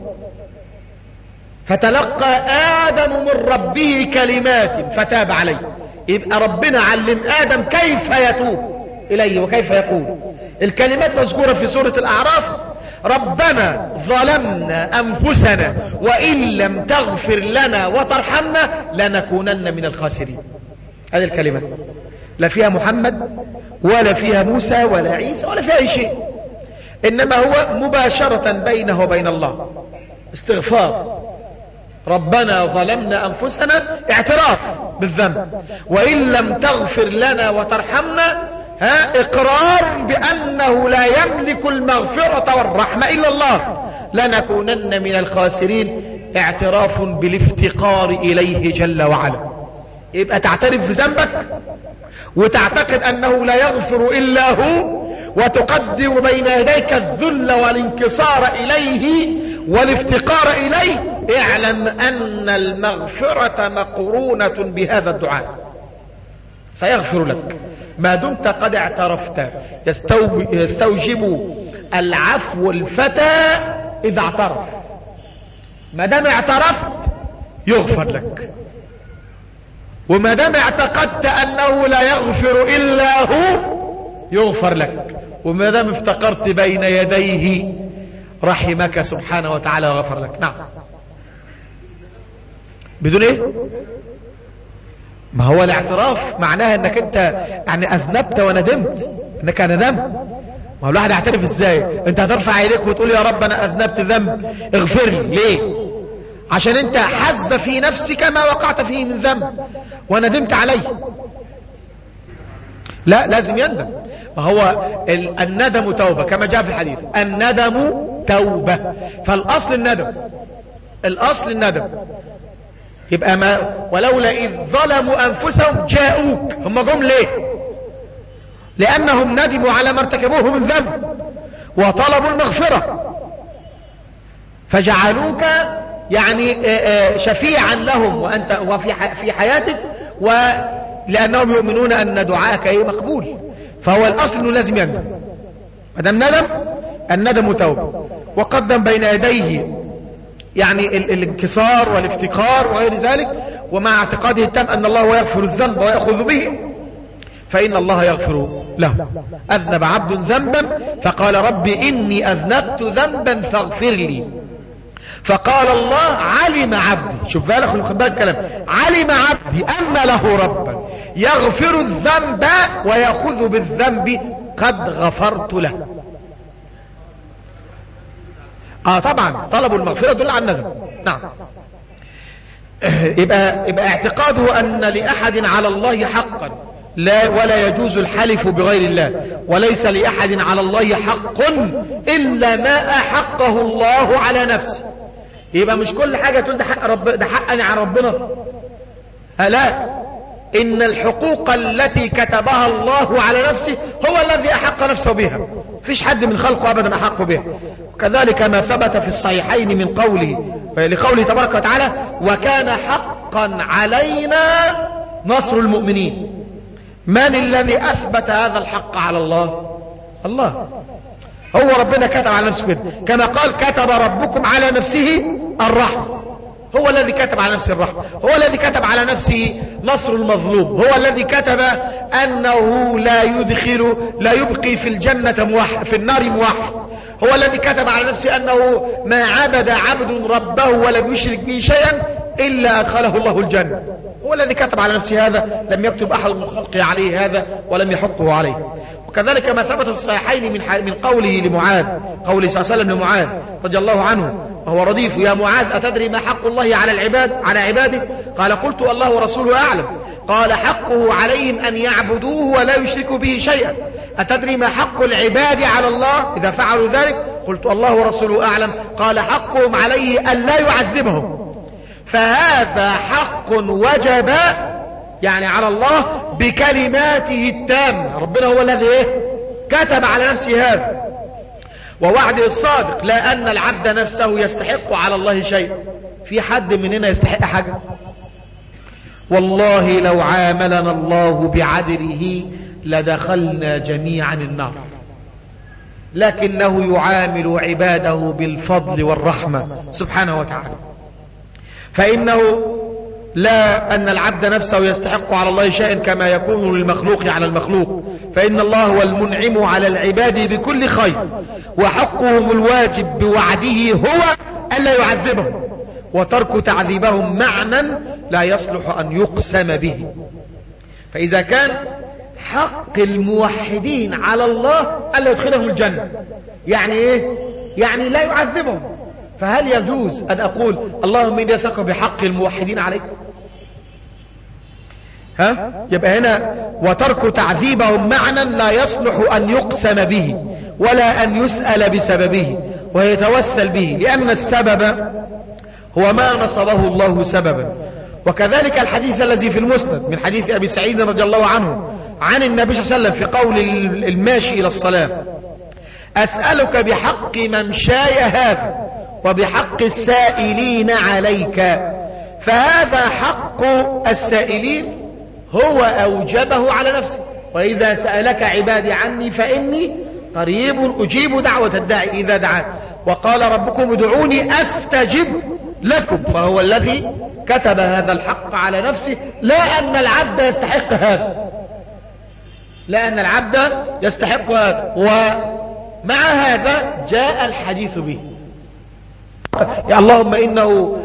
فتلقى آدم من ربه كلمات فتاب عليه، يبقى ربنا علم آدم كيف يتوب إليه وكيف يقول. الكلمات مذكورة في سورة الأعراف: ربنا ظلمنا أنفسنا وإن لم تغفر لنا وترحمنا لنكونن من الخاسرين. هذه الكلمات لا فيها محمد ولا فيها موسى ولا عيسى ولا فيها أي شيء، إنما هو مباشرة بينه وبين الله استغفار. ربنا ظلمنا أنفسنا، اعتراف بالذنب، وإن لم تغفر لنا وترحمنا إقرار بأنه لا يملك المغفرة والرحمة إلا الله، لنكونن من الخاسرين، اعتراف بالافتقار إليه جل وعلا. يبقى تعترف بذنبك وتعتقد أنه لا يغفر إلا هو، وتقدم بين يديك الذل والانكسار إليه والافتقار إليه. اعلم أن المغفرة مقرونة بهذا الدعاء، سيغفر لك ما دمت قد اعترفت. يستوجب العفو الفتى إذا اعترف، ما دام اعترفت يغفر لك، وما دام اعتقدت أنه لا يغفر إلا هو يغفر لك، وما دام افتقرت بين يديه رحمك سبحانه وتعالى وغفر لك. نعم، بدون ما هو الاعتراف معناها انك انت يعني اذنبت وندمت، انك ندمت. ما هو الواحد يعترف ازاي؟ انت هترفع يديك وتقول يا رب انا اذنبت ذنب اغفر لي. ليه؟ عشان انت حز في نفسك ما وقعت فيه من ذنب وندمت عليه. لا، لازم يندم. ما هو الندم توبة كما جاء في الحديث، الندم توبة، فالاصل الندم، الاصل الندم. يبقى ما ولولا إذ ظلموا أنفسهم جاءوك، هم جم ليه؟ لأنهم ندموا على ما ارتكبوه من ذنب وطلبوا المغفرة، فجعلوك يعني شفيعا لهم وأنت وفي حياتك، ولأنهم يؤمنون أن دعاءك مقبول. فهو الأصل أنه لازم يندم، مادام ندم الندم توبة، وقدم بين يديه يعني الانكسار والافتقار وغير ذلك، ومع اعتقاده التام أن الله هو يغفر الذنب ويأخذ به، فإن الله يغفر له. أذنب عبد ذنبا فقال رب إني أذنبت ذنبا فاغفر لي. فقال الله علم عبدي، شوف بالك خد بالك الكلام، علم عبدي أن له ربا يغفر الذنب ويأخذ بالذنب قد غفرت له. طبعا طلب المغفرة دل على الندم. نعم. يبقى اعتقاده أن لأحد على الله حقا لا ولا يجوز الحلف بغير الله، وليس لأحد على الله حق إلا ما أحقه الله على نفسه. يبقى مش كل حاجة تقول ده حق ده حقني على ربنا، لا، إن الحقوق التي كتبها الله على نفسه هو الذي أحق نفسه بها، فيش حد من خلقه أبدا أحق بها. وكذلك ما ثبت في الصحيحين من لقوله تبارك وتعالى وكان حقا علينا نصر المؤمنين. من الذي أثبت هذا الحق على الله؟ الله، هو ربنا كتب على نفسه كده، كما قال كتب ربكم على نفسه الرحمة، هو الذي كتب على نفسه الرحمة، هو الذي كتب على نفسه نصر المظلوم، هو الذي كتب أنه لا يبقي في الجنة في النار موحد، هو الذي كتب على نفسه أنه ما عبد عبد ربه ولم يشرك به شيئا إلا أدخله الله الجنة، هو الذي كتب على نفسه هذا، لم يكتب أحد من خلقه عليه هذا ولم يحقه عليه. وكذلك ما ثبت في الصحيحين من قوله لمعاذ، قوله صلى الله عليه وسلم لمعاذ رضي الله عنه وهو رديف: يا معاذ أتدري ما حق الله على عباده؟ قال قلت الله ورسوله أعلم. قال حقه عليهم أن يعبدوه ولا يشركوا به شيئا. أتدري ما حق العباد على الله إذا فعلوا ذلك؟ قلت الله ورسوله أعلم. قال حقهم عليه أن لا يعذبهم. فهذا حق وجب يعني على الله بكلماته التامة، ربنا هو الذي كتب على نفسه هذا، ووعده الصادق لا أن العبد نفسه يستحق على الله شيء. في حد مننا يستحق حاجة؟ والله لو عاملنا الله بعدله لدخلنا جميعا النار، لكنه يعامل عباده بالفضل والرحمة سبحانه وتعالى. فإنه لا أن العبد نفسه يستحق على الله شيئا كما يكون للمخلوق على المخلوق، فإن الله هو المنعم على العباد بكل خير، وحقهم الواجب بوعده هو ألا يعذبهم، وترك تعذيبهم معنى لا يصلح أن يقسم به. فإذا كان حق الموحدين على الله ألا يدخلهم الجنة، يعني إيه؟ يعني لا يعذبهم، فهل يجوز أن أقول اللهم إني أسألك بحق الموحدين عليك؟ يبقى هنا وترك تعذيبهم معنى لا يصلح أن يقسم به ولا أن يسأل بسببه ويتوسل به، لأن السبب هو ما نصبه الله سببا. وكذلك الحديث الذي في المسند من حديث أبي سعيد رضي الله عنه عن النبي صلى الله عليه وسلم في قول الماشي إلى الصلاة: أسألك بحق ممشاي هذا وبحق السائلين عليك. فهذا حق السائلين هو أوجبه على نفسه، وإذا سألك عبادي عني فإني قريب أجيب دعوة الداعي إذا دعان، وقال ربكم ادعوني أستجب لكم. فهو الذي كتب هذا الحق على نفسه، لا أن العبد يستحق هذا، لا أن العبد يستحق هذا. ومع هذا جاء الحديث به: يا اللهم إنه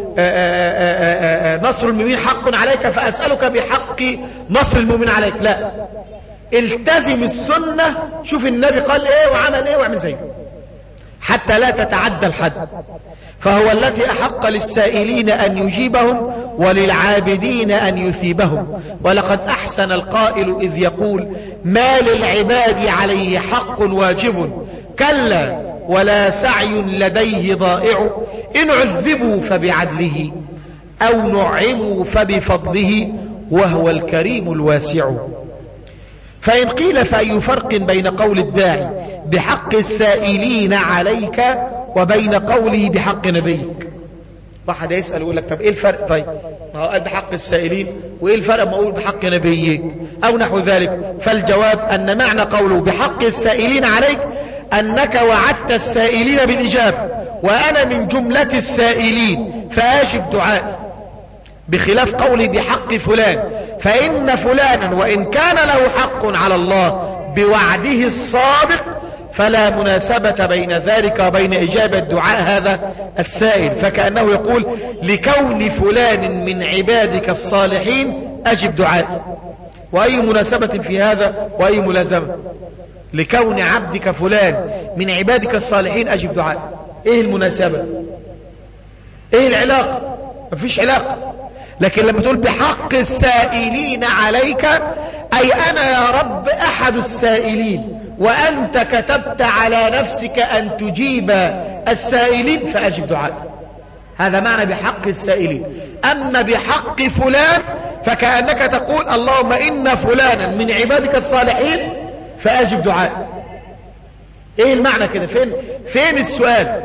نصر المؤمنين حق عليك فأسألك بحق نصر المؤمنين عليك. لا، التزم السنة، شوف النبي قال ايه وعمل ايه واعمل زيه حتى لا تتعدى الحد. فهو الذي أحق للسائلين أن يجيبهم وللعابدين أن يثيبهم. ولقد أحسن القائل إذ يقول: ما للعباد عليه حق واجب، كلا ولا سعي لديه ضائع، إن عذبوا فبعدله أو نعموا فبفضله وهو الكريم الواسع. فإن قيل فأي فرق بين قول الداعي بحق السائلين عليك وبين قوله بحق نبيك؟ واحد يسأل يقول لك طب ايه الفرق؟ طيب ما هو قال بحق السائلين، وايه الفرق ما اقول بحق نبيك او نحو ذلك؟ فالجواب ان معنى قوله بحق السائلين عليك انك وعدت السائلين بالاجابه، وانا من جملة السائلين فاجب دعائي، بخلاف قولي بحق فلان، فإن فلانا وإن كان له حق على الله بوعده الصادق فلا مناسبة بين ذلك وبين إجابة دعاء هذا السائل، فكأنه يقول لكون فلان من عبادك الصالحين أجب دعاء. وأي مناسبة في هذا وأي ملازمة؟ لكون عبدك فلان من عبادك الصالحين أجب دعاء، إيه المناسبة؟ إيه العلاقة؟ مفيش علاقة. لكن لما تقول بحق السائلين عليك، أي أنا يا رب أحد السائلين وأنت كتبت على نفسك أن تجيب السائلين فأجب دعاء. هذا معنى بحق السائلين. أما بحق فلان فكأنك تقول اللهم إن فلانا من عبادك الصالحين فأجب دعاء. إيه المعنى كده؟ فين السؤال؟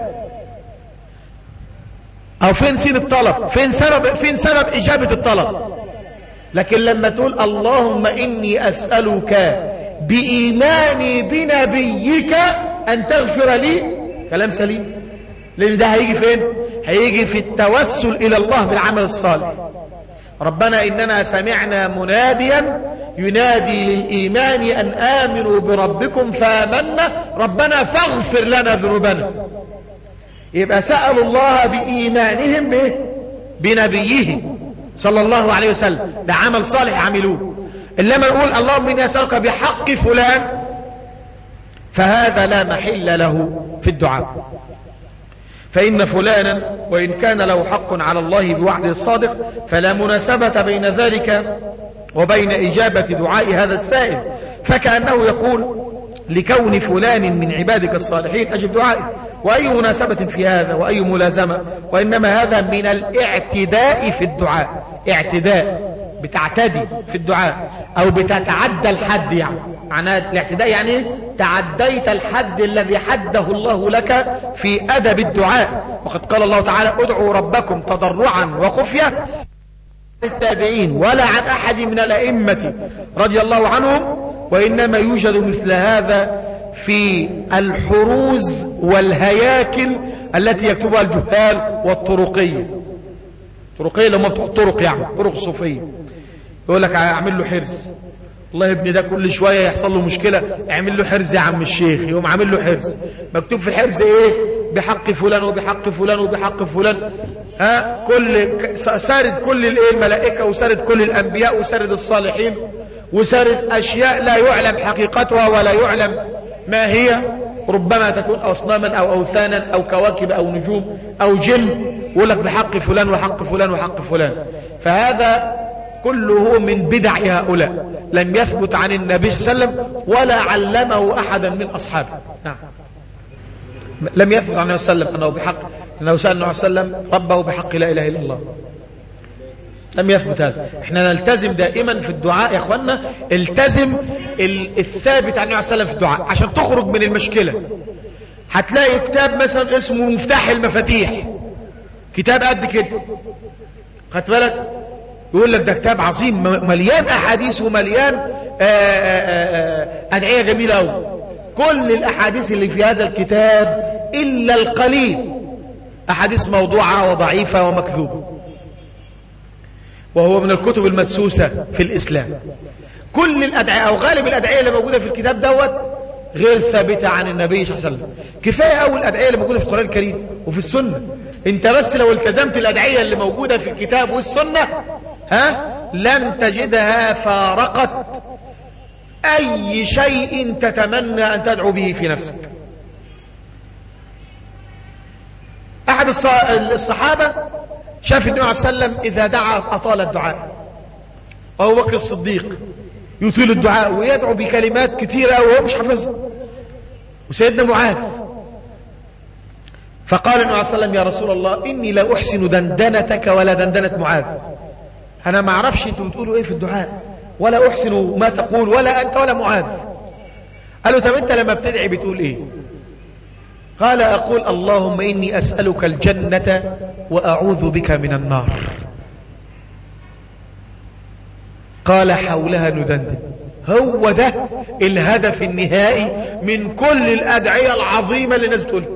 أو فين سين الطلب؟ فين سبب إجابة الطلب؟ لكن لما تقول اللهم إني أسألك بإيماني بنبيك أن تغفر لي، كلام سليم. لأن ده هيجي فين؟ هيجي في التوسل إلى الله بالعمل الصالح. ربنا إننا سمعنا مناديا ينادي للإيمان أن آمنوا بربكم فآمنا ربنا فاغفر لنا ذنوبنا. يبقى سألوا الله بإيمانهم بنبيه صلى الله عليه وسلم، ده عمل صالح عملوه. إنما نقول اللهم إني أسألك بحق فلان، فهذا لا محل له في الدعاء. فإن فلانا وإن كان له حق على الله بوعده الصادق فلا مناسبة بين ذلك وبين إجابة دعاء هذا السائل، فكأنه يقول لكون فلان من عبادك الصالحين أجب دعائي. وأي مناسبة في هذا وأي ملازمة؟ وإنما هذا من الاعتداء في الدعاء. اعتداء، بتعتدي في الدعاء أو بتتعدى الحد. يعني معناه الاعتداء يعني تعديت الحد الذي حده الله لك في أدب الدعاء. وقد قال الله تعالى ادعوا ربكم تضرعا وخفية التابعين ولا عن أحد من الأئمة رضي الله عنهم. وإنما يوجد مثل هذا في الحروز والهياكل التي يكتبها الجهال والطرقية. الطرقية لما بتوع الطرق، يعني طرق الصوفية، يقول لك اعمل له حرز. والله ابني ده كل شوية يحصل له مشكلة، اعمل له حرز يا عم الشيخ. يقوم عامل له حرز، مكتوب في الحرز ايه؟ بحق فلان وبحق فلان وبحق فلان. سارد كل الملائكة وسارد كل الأنبياء وسارد الصالحين وسارد أشياء لا يعلم حقيقتها ولا يعلم ما هي. ربما تكون أصناما أو أوثانا أو كواكب أو نجوم أو جن، يقول لك بحق فلان وحق فلان وحق فلان. فهذا كله من بدع هؤلاء، لم يثبت عن النبي صلى الله عليه وسلم ولا علمه أحدا من أصحابه. نعم، لم يثبت عن النبي صلى الله عليه وسلم أنه بحق، أنه سأل النبي صلى الله عليه وسلم ربه بحق لا إله إلا الله. لم يثبت هذا. احنا نلتزم دائما في الدعاء يا اخوانا، التزم الثابت عن النبي صلى الله عليه وسلم في الدعاء عشان تخرج من المشكلة. هتلاقي كتاب مثلا اسمه مفتاح المفاتيح، كتاب قد كده، خدت بالك؟ يقول لك ده كتاب عظيم مليان احاديث ومليان ادعية جميلة قوي. كل الاحاديث اللي في هذا الكتاب الا القليل احاديث موضوعة وضعيفة ومكذوبة، وهو من الكتب المدسوسة في الإسلام. كل الأدعية أو غالب الأدعية اللي موجودة في الكتاب دوت غير ثابتة عن النبي صلى الله عليه وسلم. كفاية أول الأدعية اللي موجودة في القرآن الكريم وفي السنة. انت بس لو التزمت الأدعية اللي موجودة في الكتاب والسنة لن تجدها فارقت أي شيء تتمنى أن تدعو به في نفسك. أحد الصحابة شاف النبي صلى الله عليه وسلم إذا دعا أطال الدعاء، وأبو بكر الصديق يطيل الدعاء ويدعو بكلمات كثيرة وهو مش حافظها، وسيدنا معاذ. فقال النبي صلى الله عليه وسلم يا رسول الله إني لا أحسن دندنتك ولا دندنة معاذ. أنا ما أعرفش أنتم بتقولوا إيه في الدعاء، ولا أحسن ما تقول ولا أنت ولا معاذ. قال له طب أنت لما بتدعي بتقول إيه؟ قال أقول اللهم إني أسألك الجنة وأعوذ بك من النار. قال حولها ندندن. هو ده الهدف النهائي من كل الأدعية العظيمة اللي الناس بتقولها.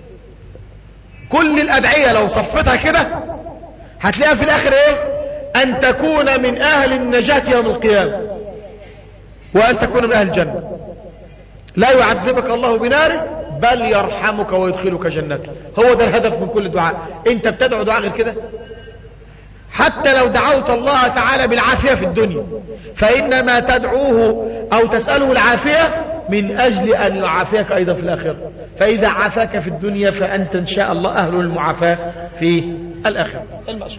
كل الأدعية لو صفتها كده هتلاقيها في الآخر إيه؟ أن تكون من أهل النجاة يوم القيامة، وأن تكون من أهل الجنة. لا يعذبك الله بناره بل يرحمك ويدخلك جنته. هو ده الهدف من كل دعاء. انت بتدعو دعاء غير كده؟ حتى لو دعوت الله تعالى بالعافية في الدنيا فإنما تدعوه أو تسأله العافية من أجل أن يعافيك أيضا في الآخرة. فإذا عافاك في الدنيا فأنت إن شاء الله أهل المعافاة في الآخرة. المقصود.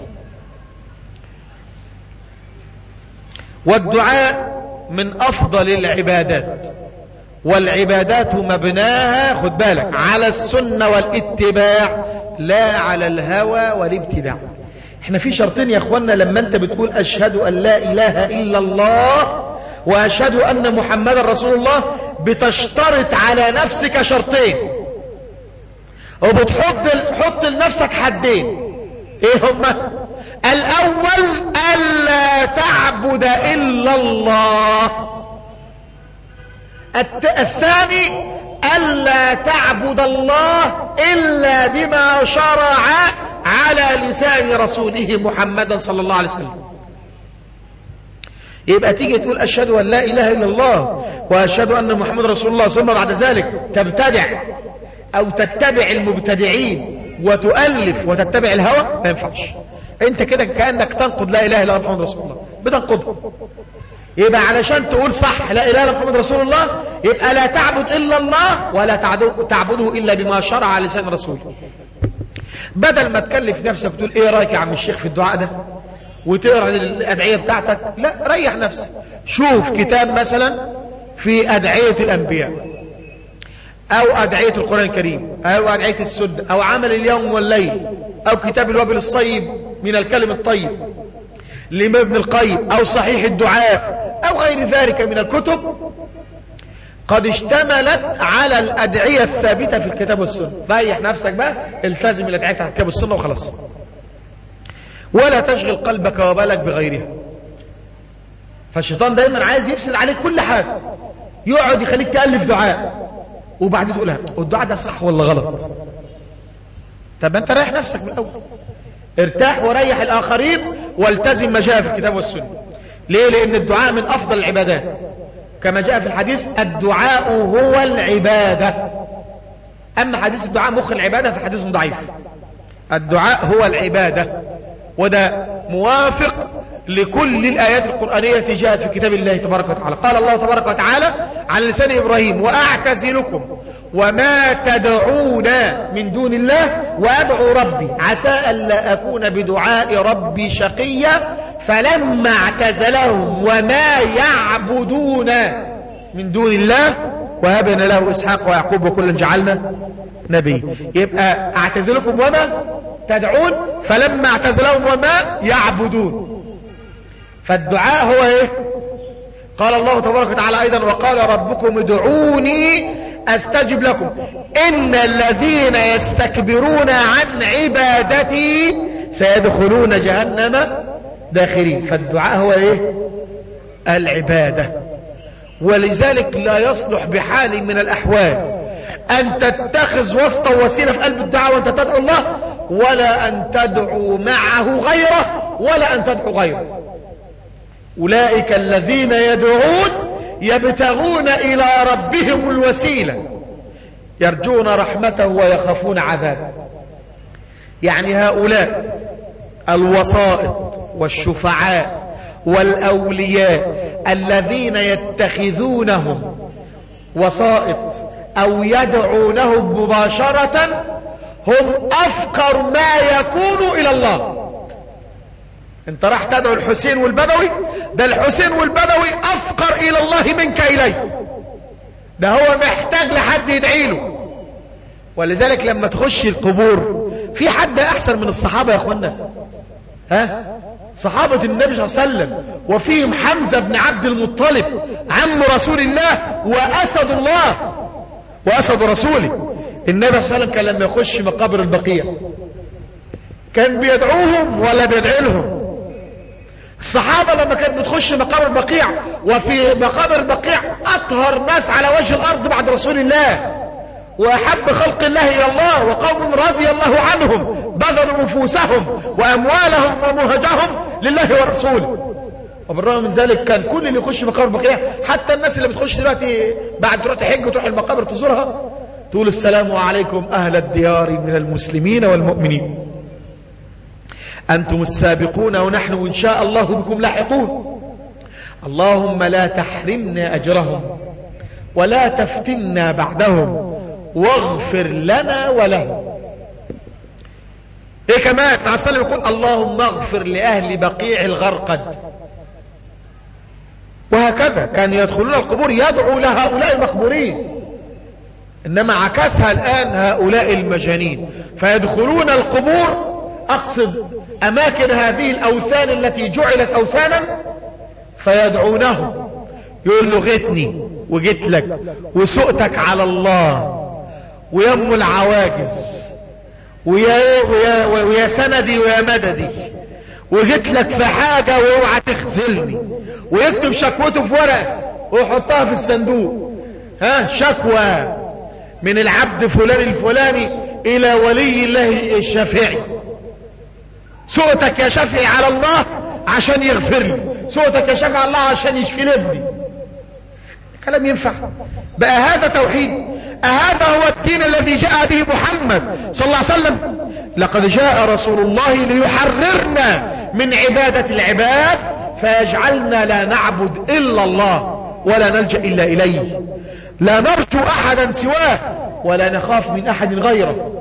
والدعاء من أفضل العبادات، والعبادات مبناها خد بالك على السنة والاتباع لا على الهوى والابتداع. احنا في شرطين يا اخوانا لما انت بتقول اشهد ان لا اله الا الله واشهد ان محمد رسول الله بتشترط على نفسك شرطين وبتحط لنفسك حدين. ايه هما؟ الاول الا تعبد الا الله، الثاني الا تعبد الله الا بما شرع على لسان رسوله محمد صلى الله عليه وسلم. يبقى تيجي تقول أشهد أن لا إله إلا الله وأشهد أن محمد رسول الله ثم بعد ذلك تبتدع أو تتبع المبتدعين وتؤلف وتتبع الهوى، ما ينفعش. أنت كده كأنك تنقض لا إله إلا محمد رسول الله، بتنقضها. يبقى علشان تقول صح لا إله إلا محمد رسول الله يبقى لا تعبد إلا الله ولا تعبده إلا بما شرع على لسان رسوله. بدل ما تكلف نفسك تقول ايه رايك يا عم الشيخ في الدعاء ده وتقرا الادعيه بتاعتك، لا، ريح نفسك. شوف كتاب مثلا في ادعيه الانبياء او ادعيه القران الكريم او ادعيه السنه او عمل اليوم والليل او كتاب الوابل الصيب من الكلم الطيب لابن القيم او صحيح الدعاء او غير ذلك من الكتب قد اشتملت على الأدعية الثابتة في الكتاب والسنة. ريح نفسك بقى، التزم الأدعية في الكتاب والسنة وخلاص، ولا تشغل قلبك وبالك بغيرها. فالشيطان دايما عايز يفسد عليك كل حاجة، يقعد يخليك تألف دعاء وبعدين تقولها والدعاء ده صح ولا غلط. طب انت ريح نفسك من الأول، ارتاح وريح الآخرين والتزم ما جاء في الكتاب والسنة. ليه؟ لأن الدعاء من أفضل العبادات كما جاء في الحديث الدعاء هو العبادة. أما حديث الدعاء مخ العبادة فحديث ضعيف. الدعاء هو العبادة، وده موافق لكل الآيات القرآنية التي جاءت في كتاب الله تبارك وتعالى. قال الله تبارك وتعالى على لسان إبراهيم وأعتزلكم وما تدعون من دون الله وأدعو ربي عسى ألا أكون بدعاء ربي شقيا فلما اعتزلهم وما يعبدون من دون الله وهبنا له إسحاق ويعقوب وكلا جعلنا نبي. يبقى اعتزلكم وما تدعون فلما اعتزلهم وما يعبدون. فالدعاء هو ايه؟ قال الله تبارك وتعالى ايضا وقال ربكم ادعوني استجب لكم ان الذين يستكبرون عن عبادتي سيدخلون جهنم داخرين. فالدعاء هو ايه؟ العبادة. ولذلك لا يصلح بحال من الاحوال ان تتخذ وسطا وسيلة في قلب الدعاء وانت تدعو الله، ولا ان تدعو معه غيره، ولا ان تدعو غيره. أولئك الذين يدعون يبتغون إلى ربهم الوسيلة يرجون رحمته ويخافون عذابه. يعني هؤلاء الوسائط والشفعاء والأولياء الذين يتخذونهم وسائط أو يدعونهم مباشرة هم أفقر ما يكون إلى الله. انت راح تدعو الحسين والبدوي، ده الحسين والبدوي افقر الى الله منك اليه، ده هو محتاج لحد يدعي له. ولذلك لما تخش القبور في حد احسن من الصحابة يا اخوانا؟ ها؟ صحابة النبي صلى الله عليه وسلم وفيهم حمزة بن عبد المطلب عم رسول الله واسد الله واسد رسوله. النبي صلى الله عليه وسلم كان لما يخش مقابر البقيع كان بيدعوهم ولا بيدعي لهم؟ الصحابة لما كانت بتخش مقابر البقيع، وفي مقابر البقيع أطهر ناس على وجه الأرض بعد رسول الله وأحب خلق الله إلى الله وقوم رضي الله عنهم بذلوا نفوسهم وأموالهم ومهجهم لله ورسوله. وبالرغم من ذلك كان كل اللي يخش مقابر البقيع، حتى الناس اللي بتخش دلوقتي بعد تروح تحج وتروح المقابر تزورها، تقول السلام عليكم أهل الديار من المسلمين والمؤمنين، أنتم السابقون ونحن إن شاء الله بكم لاحقون، اللهم لا تحرمنا أجرهم ولا تفتنا بعدهم واغفر لنا ولهم. ايه كمان مع الصلاة يقول اللهم اغفر لأهل بقيع الغرقد. وهكذا كان يدخلون القبور يدعو لهؤلاء المقبورين، إنما عكسها الآن هؤلاء المجانين، فيدخلون القبور، أقصد أماكن هذه الأوثان التي جعلت أوثانا، فيدعونهم، يقول له غيتني وجيت لك وسؤتك على الله ويم العواجز ويا سندي ويا مددي، وجيت لك في حاجة واوعى تخذلني، ويكتب شكوته في ورقة ويحطها في الصندوق، شكوى من العبد فلان الفلاني إلى ولي الله الشافعي، سؤتك يا شافعي على الله عشان يغفر لي، سؤتك يا شافعي على الله عشان يشفي لي ابني. كلام ينفع؟ بقى هذا توحيد؟ أهذا هو الدين الذي جاء به محمد صلى الله عليه وسلم؟ لقد جاء رسول الله ليحررنا من عبادة العباد فيجعلنا لا نعبد إلا الله ولا نلجأ إلا إليه، لا نرجو أحدا سواه ولا نخاف من أحد غيره.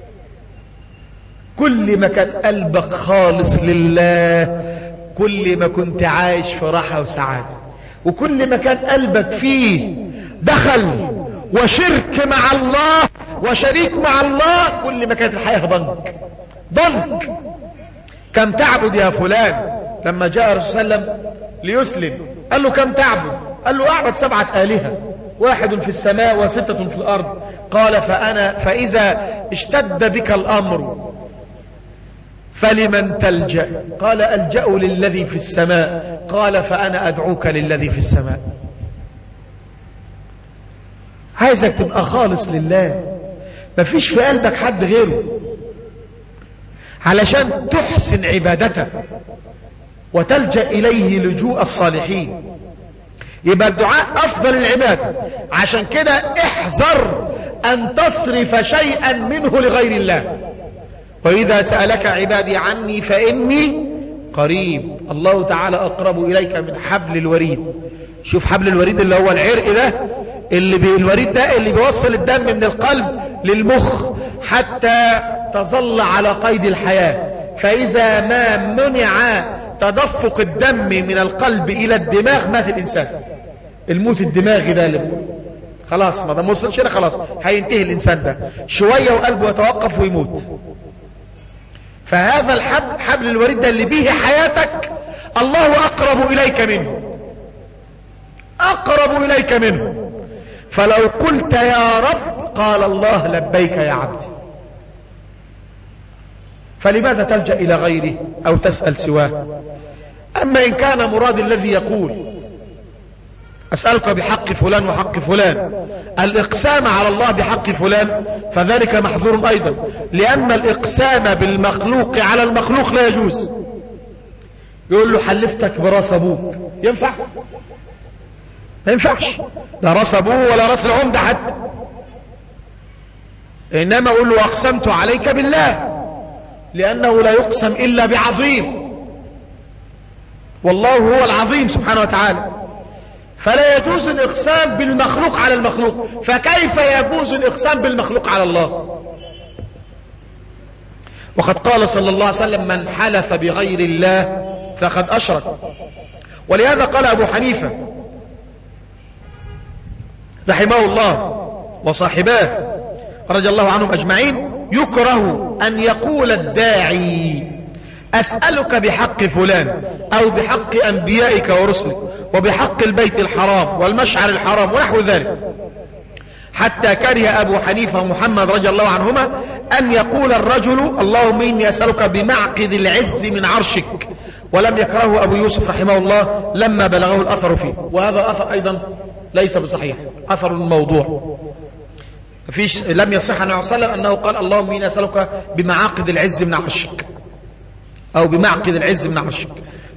كل ما كان قلبك خالص لله كل ما كنت عايش في راحة وسعادة، وكل ما كان قلبك فيه دخل وشرك مع الله وشريك مع الله كل ما كانت الحياة ضنك. كم تعبد يا فلان؟ لما جاء الرسول صلى الله عليه وسلم ليسلم قال له كم تعبد؟ قال له أعبد 7 آلهة، 1 في السماء و6 في الأرض. قال فإذا اشتد بك الأمر فلمن تلجأ؟ قال ألجأ للذي في السماء. قال فأنا أدعوك للذي في السماء. عايزك تبقى خالص لله، مفيش في قلبك حد غيره، علشان تحسن عبادته وتلجأ إليه لجوء الصالحين. يبقى الدعاء أفضل العبادة. عشان كده احذر أن تصرف شيئا منه لغير الله. وإذا سألك عبادي عني فإني قريب. الله تعالى أقرب إليك من حبل الوريد. شوف حبل الوريد اللي هو العرق ده، الوريد ده اللي بيوصل الدم من القلب للمخ حتى تظل على قيد الحياة. فإذا ما منع تدفق الدم من القلب إلى الدماغ مات الإنسان. الموت الدماغي ده اللي خلاص ما وصلش هنا، خلاص هينتهي الإنسان ده شوية وقلبه يتوقف ويموت. فهذا حبل الوريد ده اللي به حياتك الله أقرب إليك منه، أقرب إليك منه. فلو قلت يا رب قال الله لبيك يا عبدي. فلماذا تلجأ إلى غيره أو تسأل سواه؟ أما إن كان مراد الذي يقول أسألك بحق فلان وحق فلان، الإقسام على الله بحق فلان فذلك محظور أيضا، لأن الإقسام بالمخلوق على المخلوق لا يجوز. يقول له حلفتك براس أبوك، ينفع؟ ما ينفعش، لا راس أبوه ولا راس العمدة حتى. إنما أقول له أقسمت عليك بالله، لأنه لا يقسم إلا بعظيم، والله هو العظيم سبحانه وتعالى. فلا يجوز الإقسام بالمخلوق على المخلوق، فكيف يجوز الإقسام بالمخلوق على الله؟ وقد قال صلى الله عليه وسلم من حلف بغير الله فقد أشرك. ولهذا قال أبو حنيفة رحمه الله وصاحباه رضي الله عنهم أجمعين يكره أن يقول الداعي أسألك بحق فلان أو بحق أنبيائك ورسلك وبحق البيت الحرام والمشعر الحرام ونحو ذلك، حتى كره أبو حنيفة ومحمد رضي الله عنهما أن يقول الرجل اللهم إني أسألك بمعقد العز من عرشك، ولم يكرهه أبو يوسف رحمه الله لما بلغه الأثر فيه. وهذا أثر أيضا ليس بصحيح، أثر موضوع. لم يصح عنه صلى الله عليه وسلم أنه قال اللهم إني أسألك بمعاقد العز من عرشك أو بمعقد العز من عرشك.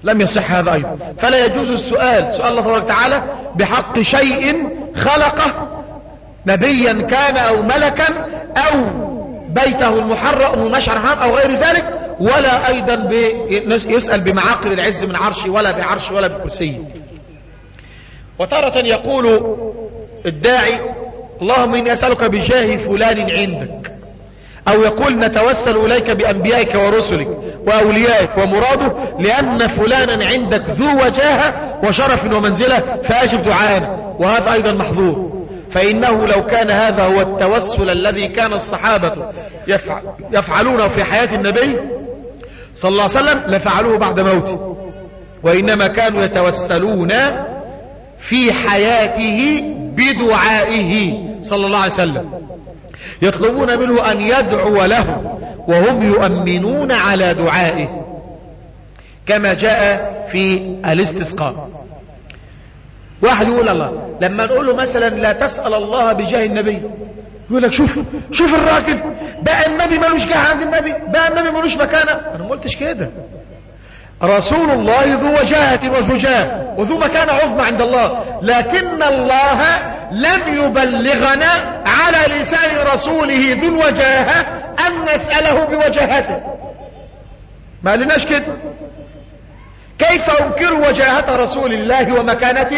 لم يصح هذا أيضا. فلا يجوز السؤال سؤال الله تبارك وتعالى بحق شيء خلقه، نبيا كان أو ملكا أو بيته المحرم المشعر الحرام أو غير ذلك، ولا أيضا يسأل بمعاقل العز من عرشي ولا بعرشي ولا بكرسي. وتارة يقول الداعي اللهم إني أسألك بجاه فلان عندك، أو يقول نتوسل إليك بأنبيائك ورسلك وأوليائك ومراده لأن فلانا عندك ذو وجاهة وشرف ومنزلة فأجب دعاءنا. وهذا أيضا محظور، فإنه لو كان هذا هو التوسل الذي كان الصحابة يفعلونه في حياة النبي صلى الله عليه وسلم لفعلوه بعد موته، وإنما كانوا يتوسلون في حياته بدعائه صلى الله عليه وسلم، يطلبون منه أن يدعو له وهم يؤمنون على دعائه، كما جاء في الاستسقاء. واحد يقول الله لما نقول له مثلا لا تسأل الله بجاه النبي، يقول لك شوف الراجل بقى النبي ملوش جاه عند النبي، بقى النبي ملوش مكانه. انا ما قلتش كده، رسول الله ذو وجاهة وذو جاه وذو مكانة عظمى عند الله، لكن الله لم يبلغنا على لسان رسوله ذو الوجاهة أن نسأله بوجاهته، ما قالناش كده. كيف أنكر وجاهة رسول الله ومكانته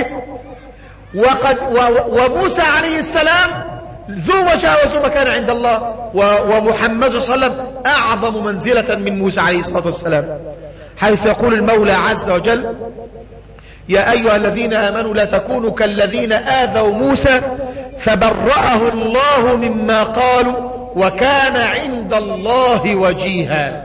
وموسى عليه السلام ذو وجاهة وذو مكانة عند الله، ومحمد صلى الله عليه وسلم أعظم منزلة من موسى عليه الصلاة والسلام، حيث يقول المولى عز وجل يا أيها الذين آمنوا لا تكونوا كالذين آذوا موسى فبرأه الله مما قالوا وكان عند الله وجيها.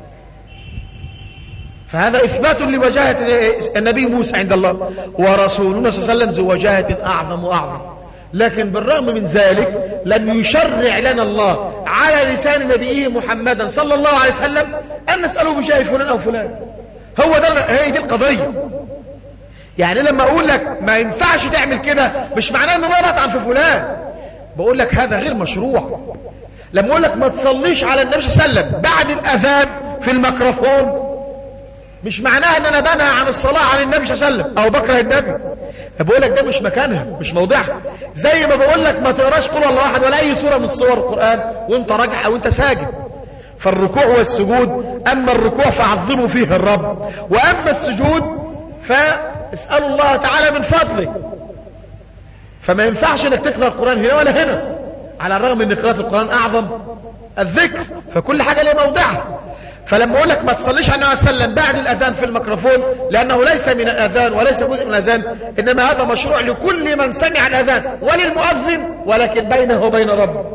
فهذا إثبات لوجاهة النبي موسى عند الله، ورسولنا صلى الله عليه وسلم ذو وجاهة أعظم وأعظم. لكن بالرغم من ذلك لم يشرع لنا الله على لسان نبيه محمدا صلى الله عليه وسلم أن نسأله بجاه فلان أو فلان. هي دي القضية. يعني لما أقول لك ما ينفعش تعمل كده مش معناه أنه ما بطعن في فلان، بقول لك هذا غير مشروع. لما أقول لك ما تصليش على النبي صلى الله عليه وسلم بعد الأذان في الميكروفون مش معناها ان انا بنهى عن الصلاة على النبي صلى الله عليه وسلم او بكره النبي، بقول لك ده مش مكانها مش موضعها. زي ما بقول لك ما تقراش قل الله احد ولا اي سورة من صور القرآن وانت راجع او انت ساجد. فالركوع والسجود، اما الركوع فعظموا فيه الرب، واما السجود فاسألوا الله تعالى من فضله. فما ينفعش انك تقرأ القرآن هنا ولا هنا، على الرغم ان قراءة القرآن اعظم الذكر، فكل حاجة لها موضعها. فلما اقول لك ما تصليش على النبي صلى الله عليه وسلم بعد الاذان في الميكروفون لانه ليس من الاذان وليس جزء من الاذان، انما هذا مشروع لكل من سمع الاذان وللمؤذن، ولكن بينه وبين ربه.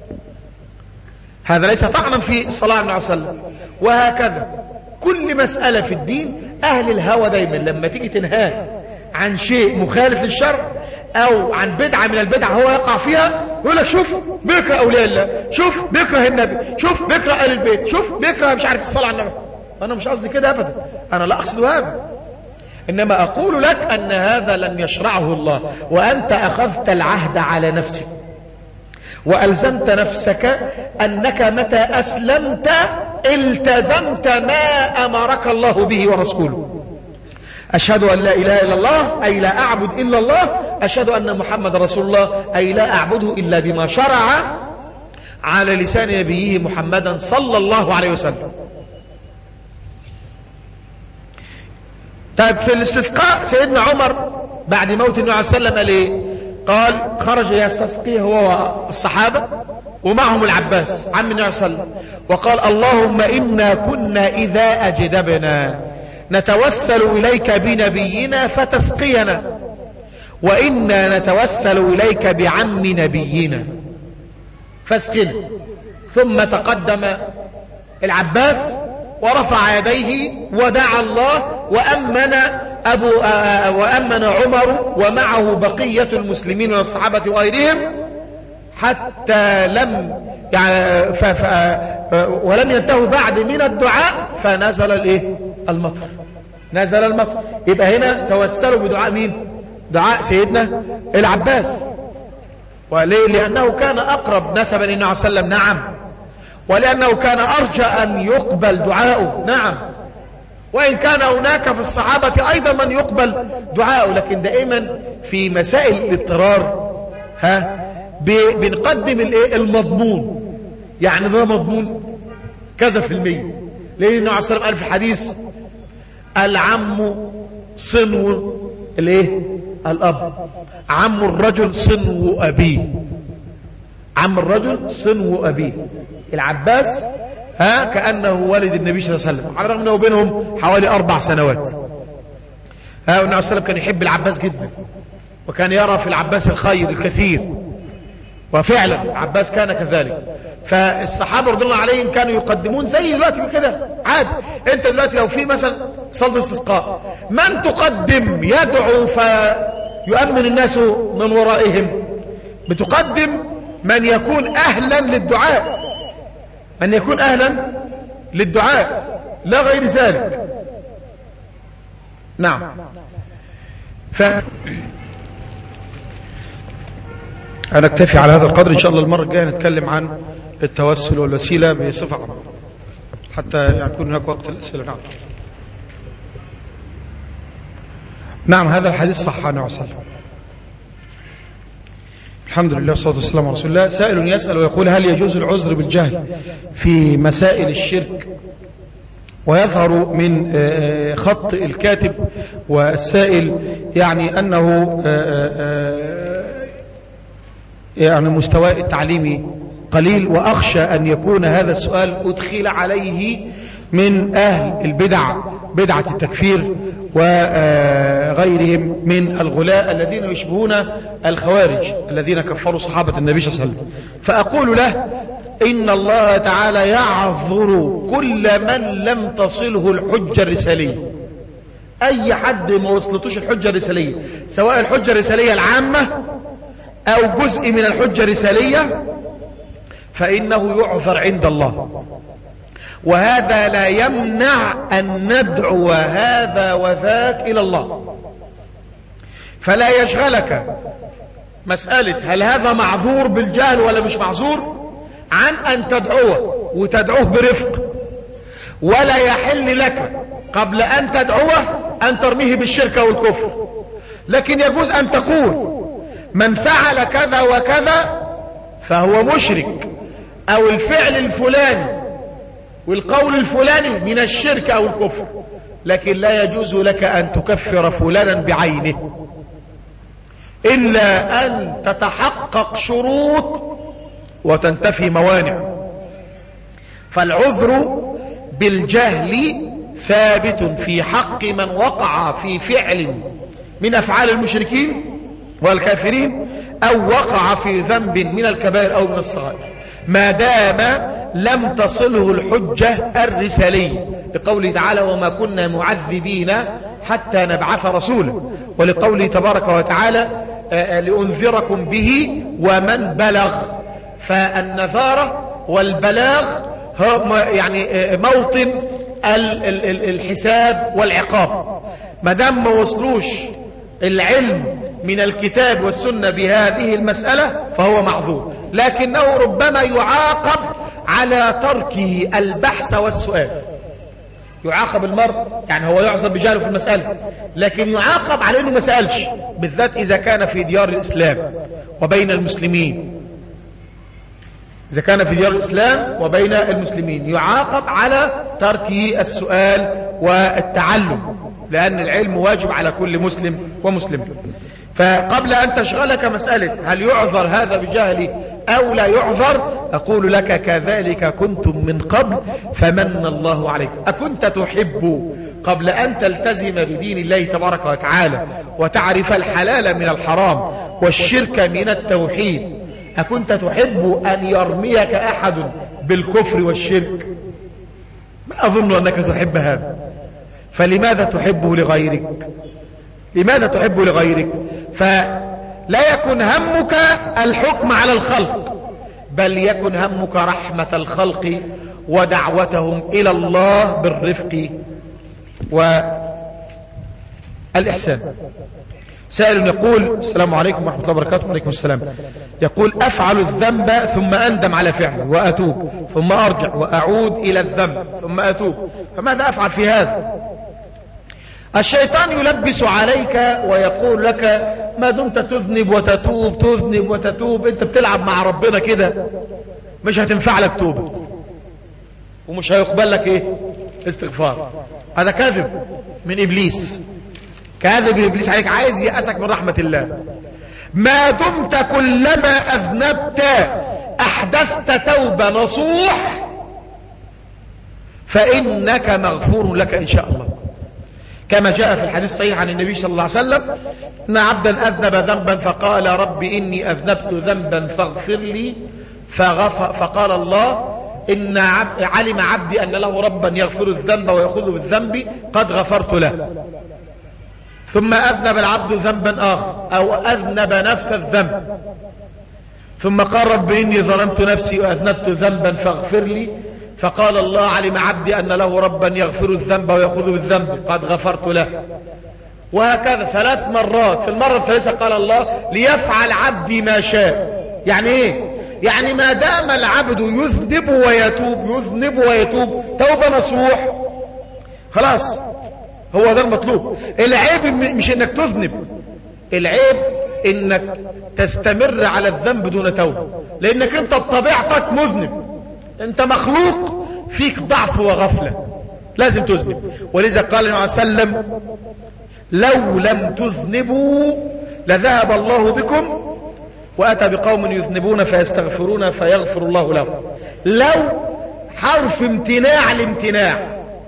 هذا ليس طعنا في الصلاه على النبي صلى الله عليه وسلم. وهكذا كل مساله في الدين اهل الهوى دايما لما تيجي تنهاه عن شيء مخالف للشرع او عن بدعة من البدع هو يقع فيها، يقول لك شوف بيكره اولياء الله، شوف بيكره النبي، شوف بيكره آل البيت، شوف بيكره مش عارف الصلاة على النبي. انا مش قصدي كده ابدا، انا لا اقصد هذا، انما اقول لك ان هذا لم يشرعه الله، وانت اخذت العهد على نفسك والزمت نفسك انك متى اسلمت التزمت ما امرك الله به ورسوله. أشهد أن لا إله إلا الله أي لا أعبد إلا الله، أشهد أن محمد رسول الله أي لا أعبده إلا بما شرع على لسان نبيه محمدا صلى الله عليه وسلم. طيب في الاستسقاء سيدنا عمر بعد موت النبي عليه السلام قال إيه؟ قال خرج يستسقي هو والصحابة ومعهم العباس عم النبي صلى الله عليه وسلم، وقال اللهم إنا كنا إذا أجدبنا نتوسل إليك بنبينا فتسقينا، وإنا نتوسل إليك بعم نبينا فاسقنا. ثم تقدم العباس ورفع يديه ودعا الله وأمن عمر ومعه بقية المسلمين من الصحابة وغيرهم حتى لم ولم ينتهوا بعد من الدعاء فنزل المطر. نزل المطر. يبقى هنا توسلوا بدعاء مين؟ دعاء سيدنا العباس. وليه؟ لأنه كان أقرب نسبا للنبي عليه الصلاة والسلام، نعم، ولأنه كان أرجى أن يقبل دعاؤه، نعم، وإن كان هناك في الصحابة أيضا من يقبل دعاءه، لكن دائما في مسائل الاضطرار بنقدم المضمون. يعني ده مضمون كذا في المية، لأن النبي عليه الصلاة والسلام قال في الحديث: العم صنو الأب، عم الرجل صنو أبيه. عم الرجل صنو أبيه. العباس كأنه والد النبي صلى الله عليه وسلم، على الرغم أنه بينهم حوالي 4 سنوات. والنبي عليه الصلاة والسلام كان يحب العباس جدا، وكان يرى في العباس الخير الكثير، وفعلا العباس كان كذلك. فالصحابة رضي الله عليهم كانوا يقدمون زي دلوقتي كده عادي. انت دلوقتي لو في مثلا صلاة استسقاء، من تقدم يدعو فيؤمن الناس من ورائهم؟ بتقدم من يكون أهلا للدعاء، من يكون أهلا للدعاء، لا غير ذلك. نعم. أنا أكتفي على هذا القدر. إن شاء الله المرة الجاية نتكلم عن التوسل والوسيلة بصفة عامة، حتى يكون هناك وقت الأسئلة. نعم. نعم، هذا الحديث صح عنه وسلم. الحمد لله والصلاة والسلام على رسول الله. سائل يسأل ويقول: هل يجوز العذر بالجهل في مسائل الشرك؟ ويظهر من خط الكاتب والسائل يعني أنه يعني مستواه التعليمي قليل، وأخشى أن يكون هذا السؤال أدخل عليه من أهل البدع، بدعة التكفير وغيرهم من الغلاء الذين يشبهون الخوارج الذين كفروا صحابة النبي صلى الله عليه وسلم. فأقول له: إن الله تعالى يعذر كل من لم تصله الحجة الرسالية. أي حد ما وصلتوش الحجة الرسالية، سواء الحجة الرسالية العامة أو جزء من الحجة الرسالية، فإنه يعذر عند الله. وهذا لا يمنع أن ندعو هذا وذاك إلى الله. فلا يشغلك مسألة هل هذا معذور بالجهل ولا مش معذور عن أن تدعوه، وتدعوه برفق. ولا يحل لك قبل أن تدعوه أن ترميه بالشرك والكفر، لكن يجوز أن تقول: من فعل كذا وكذا فهو مشرك، أو الفعل الفلاني والقول الفلاني من الشرك أو الكفر، لكن لا يجوز لك أن تكفر فلانا بعينه إلا أن تتحقق شروط وتنتفي موانع. فالعذر بالجهل ثابت في حق من وقع في فعل من أفعال المشركين والكافرين، أو وقع في ذنب من الكبائر أو من الصغائر، ما دام لم تصله الحجة الرسالية، لقوله تعالى: وما كنا معذبين حتى نبعث رسولا، ولقوله تبارك وتعالى: لأنذركم به ومن بلغ. فالنذارة والبلاغ هم يعني موطن الحساب والعقاب. ما دام ما وصلوش العلم من الكتاب والسنة بهذه المسألة فهو معذور، لكنه ربما يعاقب على تركه البحث والسؤال. يعاقب المرء، يعني هو يعذر بجهله في المسألة، لكن يعاقب على انه ما سألش، بالذات اذا كان في ديار الاسلام وبين المسلمين. إذا كان في ديار الإسلام وبين المسلمين يعاقب على تركه السؤال والتعلم، لأن العلم واجب على كل مسلم ومسلم. فقبل أن تشغلك مسألة هل يعذر هذا بجهل أو لا يعذر، أقول لك: كذلك كنتم من قبل فمن الله عليكم. أكنت تحب قبل أن تلتزم بدين الله تبارك وتعالى وتعرف الحلال من الحرام والشرك من التوحيد، أكنت تحب أن يرميك أحد بالكفر والشرك؟ ما أظن أنك تحب هذا. فلماذا تحبه لغيرك؟ لماذا تحبه لغيرك؟ فلا يكن همك الحكم على الخلق، بل يكن همك رحمة الخلق ودعوتهم إلى الله بالرفق والإحسان. سائل يقول: السلام عليكم ورحمة الله وبركاته. وعليكم السلام. يقول: أفعل الذنب ثم أندم على فعله وأتوب، ثم أرجع وأعود إلى الذنب ثم أتوب، فماذا أفعل في هذا؟ الشيطان يلبس عليك ويقول لك ما دمت تذنب وتتوب تذنب وتتوب، انت بتلعب مع ربنا كده، مش هتنفع لك توبة ومش هيقبل لك ايه استغفار. هذا كاذب من ابليس، كاذب من ابليس عليك، عايز يأسك من رحمة الله. ما دمت كلما اذنبت احدثت توبة نصوح فانك مغفور لك ان شاء الله، كما جاء في الحديث الصحيح عن النبي صلى الله عليه وسلم ان عبدا اذنب ذنبا فقال رب اني اذنبت ذنبا فاغفر لي، فقال الله ان علم عبدي ان له ربا يغفر الذنب ويأخذ بالذنب قد غفرت له. ثم اذنب العبد ذنبا اخر او اذنب نفس الذنب ثم قال رب اني ظلمت نفسي واذنبت ذنبا فاغفر لي، فقال الله علم عبدي أن له ربا يغفر الذنب ويأخذ بالذنب قد غفرت له. وهكذا 3 مرات. في المرة الثالثة قال الله ليفعل عبدي ما شاء. يعني ايه؟ يعني ما دام العبد يذنب ويتوب يذنب ويتوب توبة نصوح خلاص، هو ده المطلوب. العيب مش انك تذنب، العيب انك تستمر على الذنب دون توبة، لانك انت بطبيعتك مذنب، انت مخلوق فيك ضعف وغفلة، لازم تذنب. ولذا قال النبي صلى الله عليه وسلم لو لم تذنبوا لذهب الله بكم وأتى بقوم يذنبون فيستغفرون فيغفر الله لهم. لو حرف امتناع الامتناع،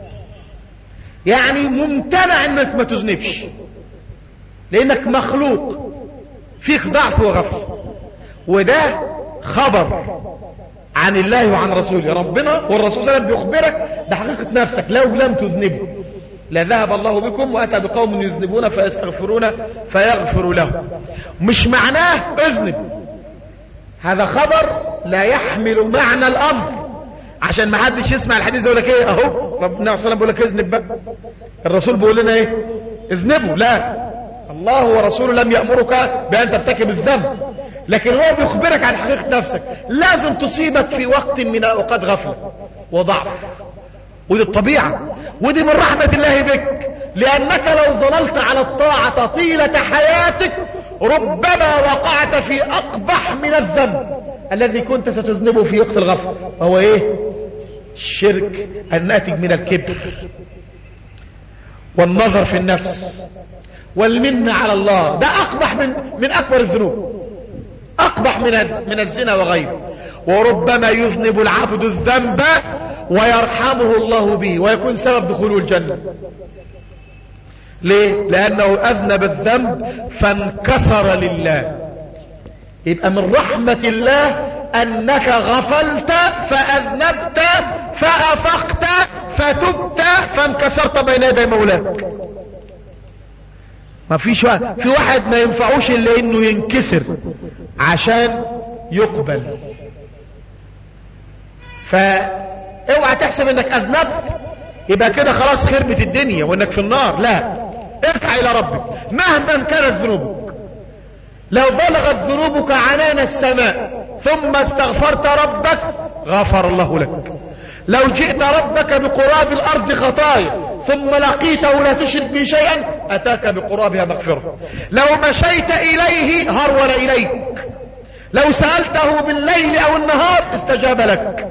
يعني ممتنع انك ما تذنبش لانك مخلوق فيك ضعف وغفلة، وده خبر عن الله وعن رسوله. ربنا والرسول صلى الله عليه وسلم بيخبرك بحقيقة نفسك لو لم تذنبوا لذهب الله بكم وأتى بقوم يذنبون فيستغفرون فيغفر لهم. مش معناه اذنب، هذا خبر لا يحمل معنى الأمر، عشان ما حدش يسمع الحديث يقول لك ايه اهو ربنا صلى الله عليه وسلم بيقول لك اذنب بقى، الرسول بيقول لنا ايه اذنبوا. لا، الله ورسوله لم يأمرك بأن ترتكب الذنب، لكن هو بيخبرك عن حقيقة نفسك. لازم تصيبك في وقت من أوقات غفلة وضعف، ودي الطبيعة، ودي من رحمة الله بك، لأنك لو ظللت على الطاعة طيلة حياتك ربما وقعت في أقبح من الذنب الذي كنت ستذنبه في وقت الغفلة، وهو ايه؟ الشرك الناتج من الكبر والنظر في النفس والمنة على الله. ده أقبح من أكبر الذنوب، أقبح من الزنا وغيره. وربما يذنب العبد الذنب ويرحمه الله به ويكون سبب دخوله الجنة. ليه؟ لأنه أذنب الذنب فانكسر لله. يبقى من رحمة الله أنك غفلت فأذنبت فأفقت فتبت فانكسرت بين يدي مولاك. ما فيش في واحد ما ينفعوش إلا إنه ينكسر عشان يقبل. فاوعى تحسب إنك أذنبت يبقى كده خلاص خربت الدنيا وإنك في النار. لا، ارجع إلى ربك مهما كانت ذنوبك. لو بلغت ذنوبك عنان السماء ثم استغفرت ربك غفر الله لك. لو جئت ربك بقراب الأرض خطايا ثم لقيته لا تشرك به شيئا أتاك بقرابها مغفرة. لو مشيت إليه هرول إليك. لو سألته بالليل أو النهار استجاب لك.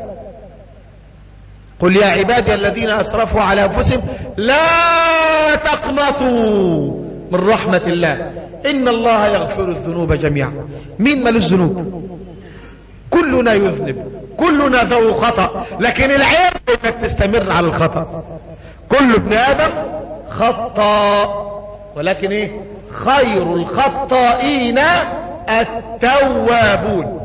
قل يا عبادي الذين أسرفوا على أنفسهم لا تقنطوا من رحمة الله إن الله يغفر الذنوب جميعا. مين مالوش ذنوب؟ كلنا يذنب، كلنا ذو خطأ، لكن العيب انك تستمر على الخطأ. كل ابن آدم خطاء، ولكن ايه؟ خير الخطائين التوابون.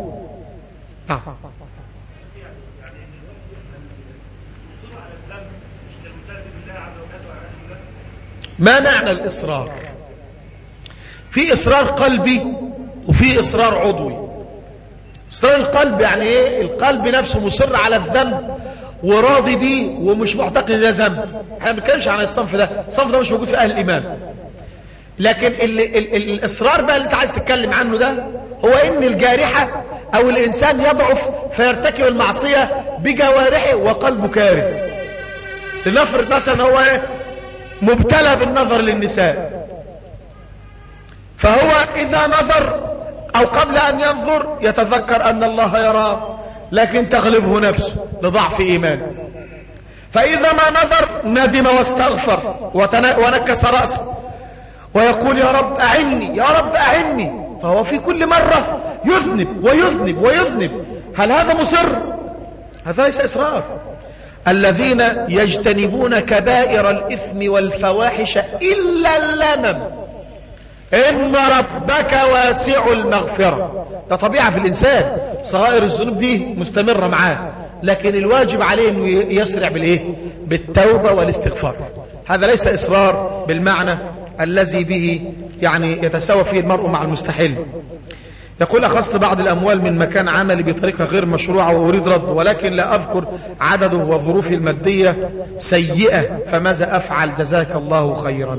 ما معنى الإصرار؟ في إصرار قلبي وفي إصرار عضوي. إصرار القلب يعني إيه؟ القلب نفسه مصر على الذنب وراضي بيه ومش معتقد ده ذنب. احنا ما بنتكلمش عن الصنف ده، الصنف ده مش موجود في أهل الإيمان. لكن الإصرار بقى اللي أنت عايز تتكلم عنه ده هو إن الجارحة أو الإنسان يضعف فيرتكب المعصية بجوارحه وقلبه كاره. لنفرض مثلا هو مبتلى بالنظر للنساء، فهو إذا نظر أو قبل أن ينظر يتذكر أن الله يراه، لكن تغلبه نفسه لضعف إيمانه، فإذا ما نظر ندم واستغفر ونكس رأسه ويقول يا رب أعني، يا رب أعني، فهو في كل مرة يذنب ويذنب ويذنب. هل هذا مصر؟ هذا ليس إصرار. الذين يجتنبون كبائر الإثم والفواحش إلا اللمم إن ربك واسع المغفرة. ده طبيعة في الإنسان، صغائر الذنوب دي مستمرة معاه، لكن الواجب عليه أنه يسرع بالتوبة والاستغفار. هذا ليس إصرار بالمعنى الذي به يعني يتساوى فيه المرء مع المستحيل. يقول أخذت بعض الأموال من مكان عملي بطريقة غير مشروعة وأريد رد، ولكن لا أذكر عدده وظروفي المادية سيئة، فماذا أفعل؟ جزاك الله خيرا.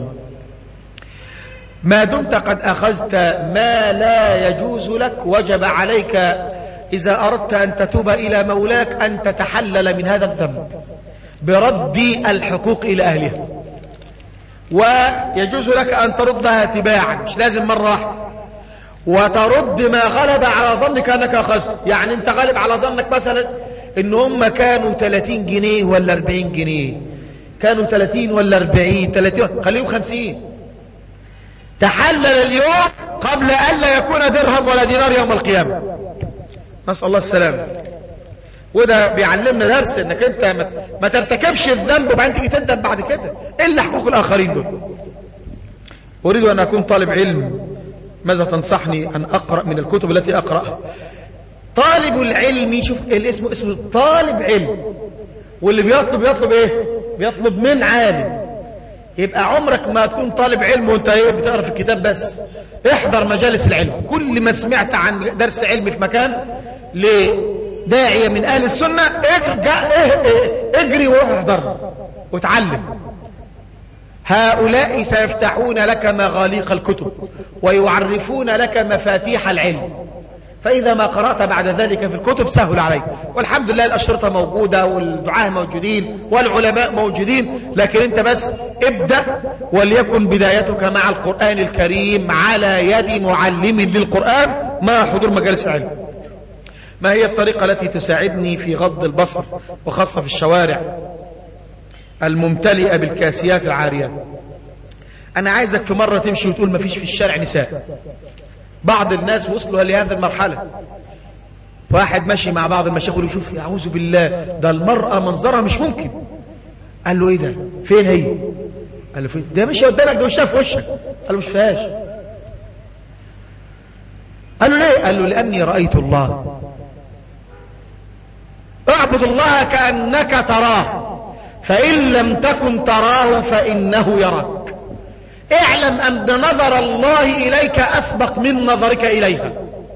ما دمت قد أخذت ما لا يجوز لك وجب عليك إذا أردت أن تتوب إلى مولاك أن تتحلل من هذا الذنب برد الحقوق إلى أهلها، ويجوز لك أن تردها تباعا، مش لازم مرة واحدة، وترد ما غلب على ظنك أنك أخذت. يعني أنت غالب على ظنك مثلا إن هم كانوا 30 جنيه ولا 40 جنيه، كانوا 30 ولا 40، 30 خليهم 50. تحلل اليوم قبل أن لا يكون درهم ولا دينار يوم القيامة، نسأل الله السلامة. وده بيعلمنا درس انك انت ما ترتكبش الذنب وبعدين تيجي تندم بعد كده، الا حقوق الاخرين دول. اريد ان اكون طالب علم، ماذا تنصحني ان اقرأ من الكتب التي اقرأها؟ طالب العلم، شوف الاسم اسمه طالب علم، واللي بيطلب ايه؟ بيطلب من عالم. يبقى عمرك ما تكون طالب علم وانت بتقرأ في الكتاب بس. احضر مجالس العلم، كل ما سمعت عن درس علم في مكان لداعية من اهل السنة اجري وروح احضر وتعلم. هؤلاء سيفتحون لك مغاليق الكتب ويعرفون لك مفاتيح العلم، فإذا ما قرأت بعد ذلك في الكتب سهل عليك. والحمد لله الأشرطة موجودة والدعاة موجودين والعلماء موجودين، لكن أنت بس ابدأ، وليكن بدايتك مع القرآن الكريم على يد معلم للقرآن مع حضور مجالس العلم. ما هي الطريقة التي تساعدني في غض البصر وخاصة في الشوارع الممتلئة بالكاسيات العاريات؟ أنا عايزك في مرة تمشي وتقول ما فيش في الشارع نساء. بعض الناس وصلوا لهذه المرحلة. واحد ماشي مع بعض المشايخ يقول شوف أعوذ بالله ده المرأة منظرها مش ممكن. قال له ايه ده؟ فين هي؟ قال له فين؟ ده ماشي قدامك، ده وشها في وشك. قال له مش فيهاش. قال له ليه؟ قال له لأني رأيت الله. اعبد الله كأنك تراه، فإن لم تكن تراه فإنه يراك. اعلم أن نظر الله إليك أسبق من نظرك إليها.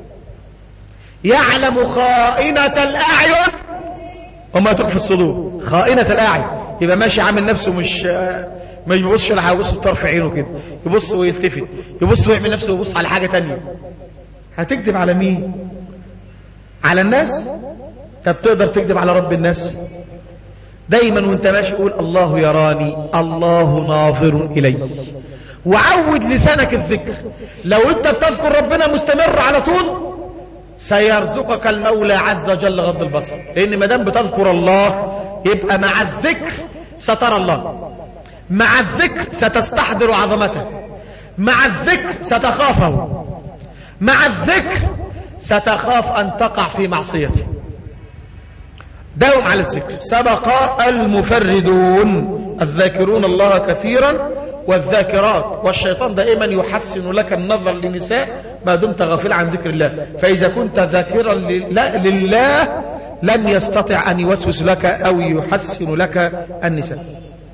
يعلم خائنة الأعين وما تخفي الصدور. خائنة الأعين، يبقى ماشي عامل نفسه مش بيبصش على حاجة، يبص بطرف عينه كده، يبص ويلتفت، يبص ويعمل نفسه ويبص على حاجة تانية. هتكذب على مين؟ على الناس؟ طب تقدر تكذب على رب الناس؟ دايما وانت ماشي قول الله يراني، الله ناظر إلي، وعود لسانك الذكر. لو انت بتذكر ربنا مستمر على طول سيرزقك المولى عز وجل غض البصر، لان ما دام بتذكر الله يبقى مع الذكر سترى الله، مع الذكر ستستحضر عظمته، مع الذكر ستخافه، مع الذكر ستخاف ان تقع في معصيته. داوم على الذكر. سبق المفردون الذاكرون الله كثيرا والذاكرات، والشيطان دائما يحسن لك النظر للنساء ما دمت غافل عن ذكر الله، فإذا كنت ذاكرا لله لن يستطيع أن يوسوس لك أو يحسن لك النساء.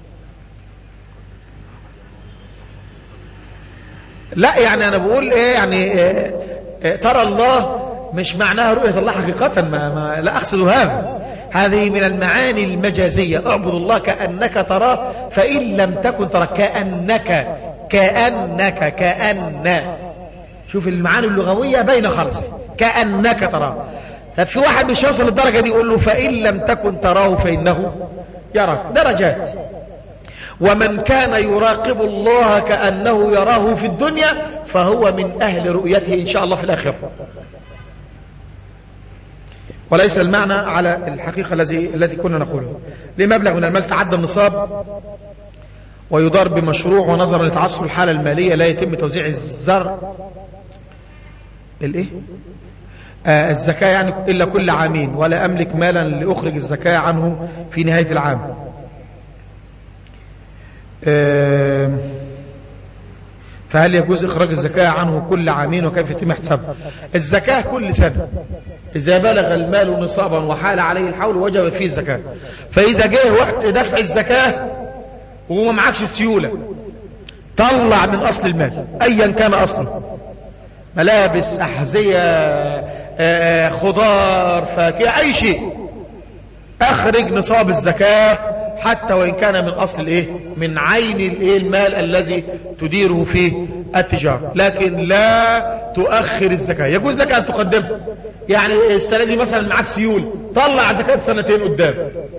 لا يعني أنا بقول إيه يعني ترى الله مش معناها رؤية الله حقيقة، لا أقصد هذا. هذه من المعاني المجازية. اعبد الله كأنك تراه فإن لم تكن تراه. كأن شوف المعاني اللغوية بين خالص. كأنك تراه. طب في واحد مش يوصل للدرجة دي يقول له فإن لم تكن تراه فإنه يراك. درجات. ومن كان يراقب الله كأنه يراه في الدنيا فهو من أهل رؤيته إن شاء الله في الآخرة. وليس المعنى على الحقيقة التي كنا نقولها. لمبلغ من المال تعدى النصاب ويدار بمشروع، ونظرا لتعثر الحالة المالية لا يتم توزيع الزرع الزكاة يعني إلا كل عامين، ولا أملك مالا لأخرج الزكاة عنه في نهاية العام. فهل يجوز إخراج الزكاة عنه كل عامين وكيف يتم حسابها؟ الزكاة كل سنة، إذا بلغ المال نصابا وحال عليه الحول وجب فيه الزكاة. فإذا جاء وقت دفع الزكاة وما معكش سيولة، طلع من أصل المال أيا كان أصله، ملابس، أحذية، خضار، فاكهة، أي شيء، أخرج نصاب الزكاة حتى وإن كان من أصل من عين المال الذي تديره في التجارة، لكن لا تؤخر الزكاة. يجوز لك أن تقدمها، يعني السنة دي مثلا معك سيول، طلع زكاة سنتين قدام،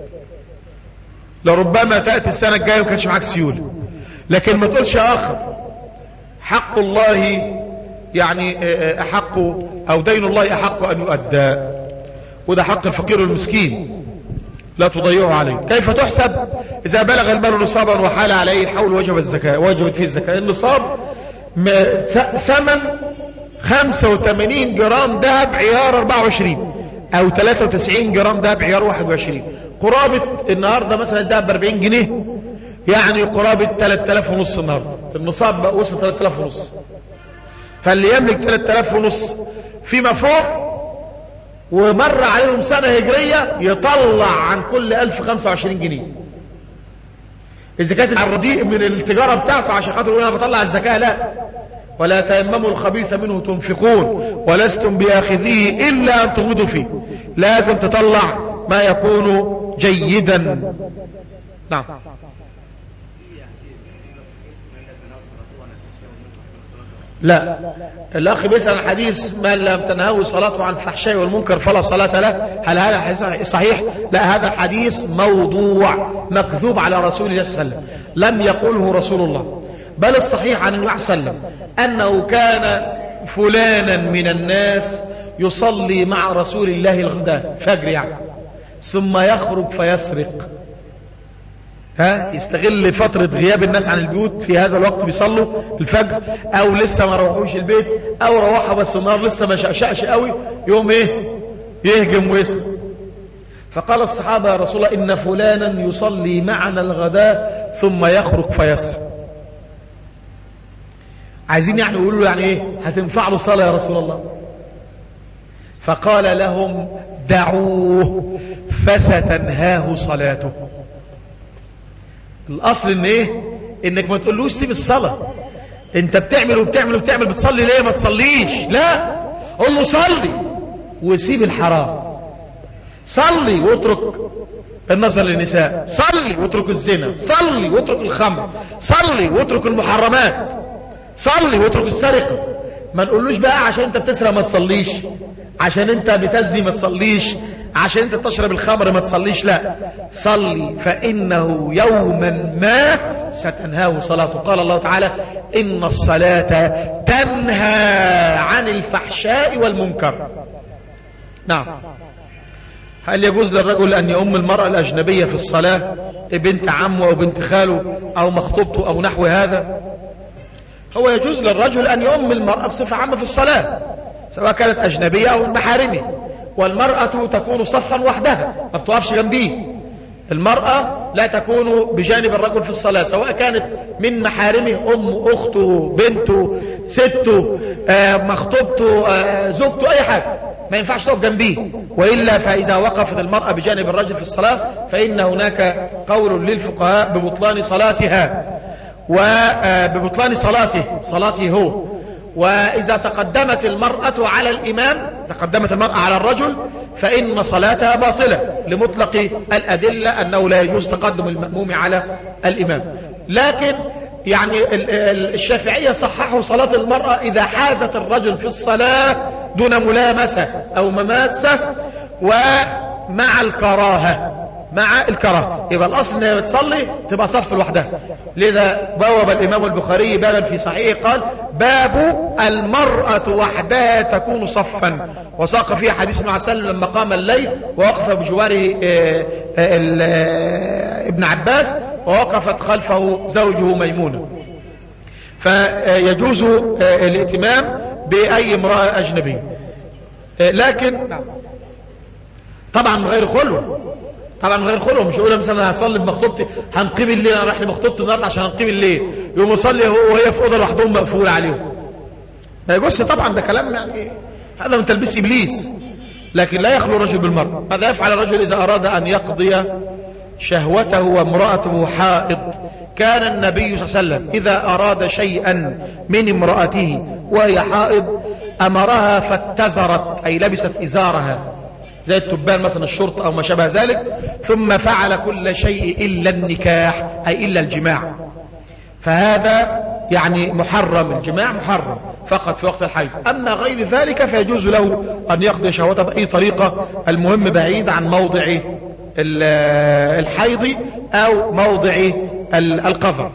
لربما تأتي السنة الجاية وكانش معك سيول، لكن ما تقولش آخر. حق الله يعني أحق، أو دين الله أحق أن يؤدى، وده حق الفقير والمسكين لا تضيعه عليه. كيف تحسب؟ إذا بلغ المال نصابا وحال عليه الحول وجب الزكاة، وجبت فيه الزكاة. النصاب ثمن 85 جرام ذهب عيار 24 أو 93 جرام ذهب عيار 21. قرابة النهاردة مثلا الذهب ب 40 جنيه، يعني قرابة 3000 ونص النهاردة. النصاب بقى وصل 3000 ونص، فاللي يملك 3000 ونص فيما فوق ومر عليهم سنة هجرية يطلع عن كل 1000 25 جنيه. إذا كانت الرديء من التجارة بتاعته عشان خاطر يقول أنا بطلع الزكاة، لا. ولا تيمموا الخبيث منه تنفقون ولستم بآخذيه إلا أن تغمضوا فيه. لازم تطلع ما يكون جيدا. نعم. لا، الأخ بيسأل عن حديث من لم تنهه صلاته عن الفحشاء والمنكر فلا صلاة له، هل هذا صحيح؟ لا، هذا الحديث موضوع مكذوب على رسول الله صلى الله عليه وسلم، لم يقوله رسول الله. بل الصحيح عن النبي صلى الله عليه وسلم أنه كان فلانا من الناس يصلي مع رسول الله الغداء فجر يعني، ثم يخرج فيسرق، يستغل فترة غياب الناس عن البيوت، في هذا الوقت بيصلوا الفجر أو لسه ما روحوش البيت أو روحوا بس النهار لسه ما شقشقش قوي، يوم يهجم ويسرق. فقال الصحابة يا رسول الله إن فلانا يصلي معنا الغداء ثم يخرج فيسرق. عايزين يعني يقولوا يعني هتنفع له صلاة يا رسول الله؟ فقال لهم دعوه فستنهاه صلاته. الأصل إنك ما تقولوش سيب الصلاة، انت بتعمل وبتعمل وبتعمل، بتصلي ليه؟ ما تصليش، لا، قل له صلي وسيب الحرام، صلي واترك النظر للنساء، صلي واترك الزنا، صلي واترك الخمر، صلي واترك المحرمات، صلي واترك السرقة. ما نقولوش بقى عشان انت بتسرق ما تصليش، عشان انت بتزني ما تصليش، عشان انت تشرب الخمر ما تصليش، لا، صلي فإنه يوما ما ستنهاه صلاته. قال الله تعالى إن الصلاة تنهى عن الفحشاء والمنكر. نعم. هل يجوز للرجل أن يؤم المرأة الأجنبية في الصلاة، بنت عمه أو بنت خاله أو مخطوبته أو نحو هذا؟ هو يجوز للرجل أن يؤم المرأة بصفة عامة في الصلاة، سواء كانت أجنبية أو من محارمه، والمرأة تكون صفا وحدها ما بتقفش جنبيه. المرأة لا تكون بجانب الرجل في الصلاة، سواء كانت من محارمه، أمه، أخته، بنته، سته، مخطوبته، زوجته، أي حاجة، ما ينفعش تقف جنبيه. وإلا فإذا وقفت المرأة بجانب الرجل في الصلاة فإن هناك قول للفقهاء ببطلان صلاتها وببطلان صلاته هو. وإذا تقدمت المرأة على الإمام، تقدمت المرأة على الرجل، فإن صلاتها باطلة لمطلق الأدلة أنه لا يجوز تقدم المأموم على الإمام. لكن يعني الشافعية صححوا صلاة المرأة إذا حازت الرجل في الصلاة دون ملامسة أو مماسة ومع الكراهة، مع الكراهه، يبقى الاصل انها بتصلي تبقى صف لوحدها. لذا بوب الامام البخاري بابا في صحيحه قال: باب المرأة وحدها تكون صفا، وساق فيها حديث النبي صلى الله عليه وسلم لما قام الليل ووقف بجواره ابن عباس ووقفت خلفه زوجه ميمونة. فيجوز الائتمام بأي امرأة أجنبية، لكن طبعا من غير خلوة. طبعا من غير خلوة. مش يقول مثلا هصلي بمخطوبتي، هنقيم الليل، انا رايح لمخطوبتي النهارده عشان هنقيم الليل، يقوم يصلي هو وهي في اوضه لوحدهم مقفوله عليهم. ما يجوزش طبعا، ده كلام يعني هذا من تلبيس ابليس. لكن لا يخلو الرجل بالمرأة. ماذا يفعل الرجل اذا اراد ان يقضي شهوته وامرأته حائض؟ كان النبي صلى الله عليه وسلم اذا اراد شيئا من امرأته وهي حائض امرها فاتزرت، اي لبست ازارها زي التبان مثلا الشرطة او ما شابه ذلك، ثم فعل كل شيء الا النكاح، اي الا الجماع. فهذا يعني محرم، الجماع محرم فقط في وقت الحيض. اما غير ذلك فيجوز له ان يقضي شهوته باي طريقة، المهم بعيد عن موضع الحيض او موضع القذر.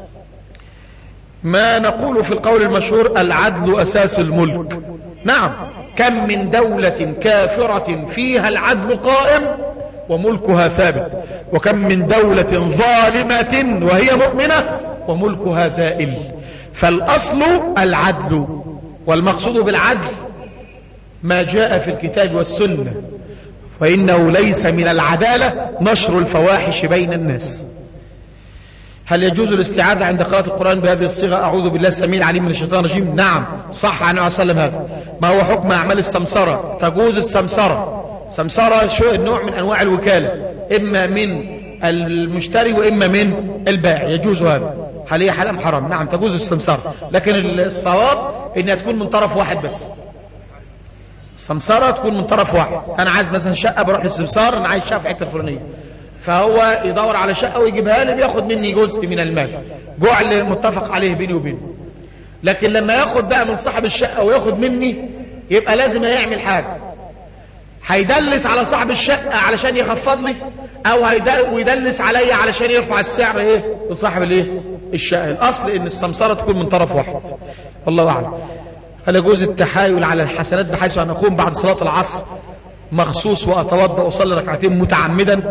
ما نقول في القول المشهور: العدل اساس الملك. نعم، كم من دولة كافرة فيها العدل قائم وملكها ثابت، وكم من دولة ظالمة وهي مؤمنة وملكها زائل. فالأصل العدل، والمقصود بالعدل ما جاء في الكتاب والسنة، فإنه ليس من العدالة نشر الفواحش بين الناس. هل يجوز الاستعاذة عند قراءة القرآن بهذه الصيغة: أعوذ بالله السميع العليم من الشيطان الرجيم؟ نعم، صح عن النبي صلى الله عليه وسلم. هذا ما هو حكم أعمال السمسرة؟ تجوز السمسرة. سمسرة شو نوع من أنواع الوكالة، إما من المشتري وإما من البائع، يجوز هذا. هل هي حلال حرام؟ نعم تجوز السمسرة، لكن الصواب إنها تكون من طرف واحد بس. السمسرة تكون من طرف واحد. أنا عايز مثلا شقة، بروح للسمسار، أنا عايز شقة في حتة الفلانية، فهو يدور على شقة ويجيبها لي، بياخد مني جزء من المال، جعل متفق عليه بيني وبينه. لكن لما ياخد بقى من صاحب الشقة وياخد مني، يبقى لازم يعمل حاجة: هيدلس على صاحب الشقة علشان يخفض لي، او ويدلس علي علشان يرفع السعر ايه لصاحب الايه الشقة. الاصل ان السمسرة تكون من طرف واحد. الله اعلم. هل يجوز التحايل على الحسنات بحيث ان اقوم بعد صلاة العصر مخصوص واتوضا واصلي ركعتين متعمدا؟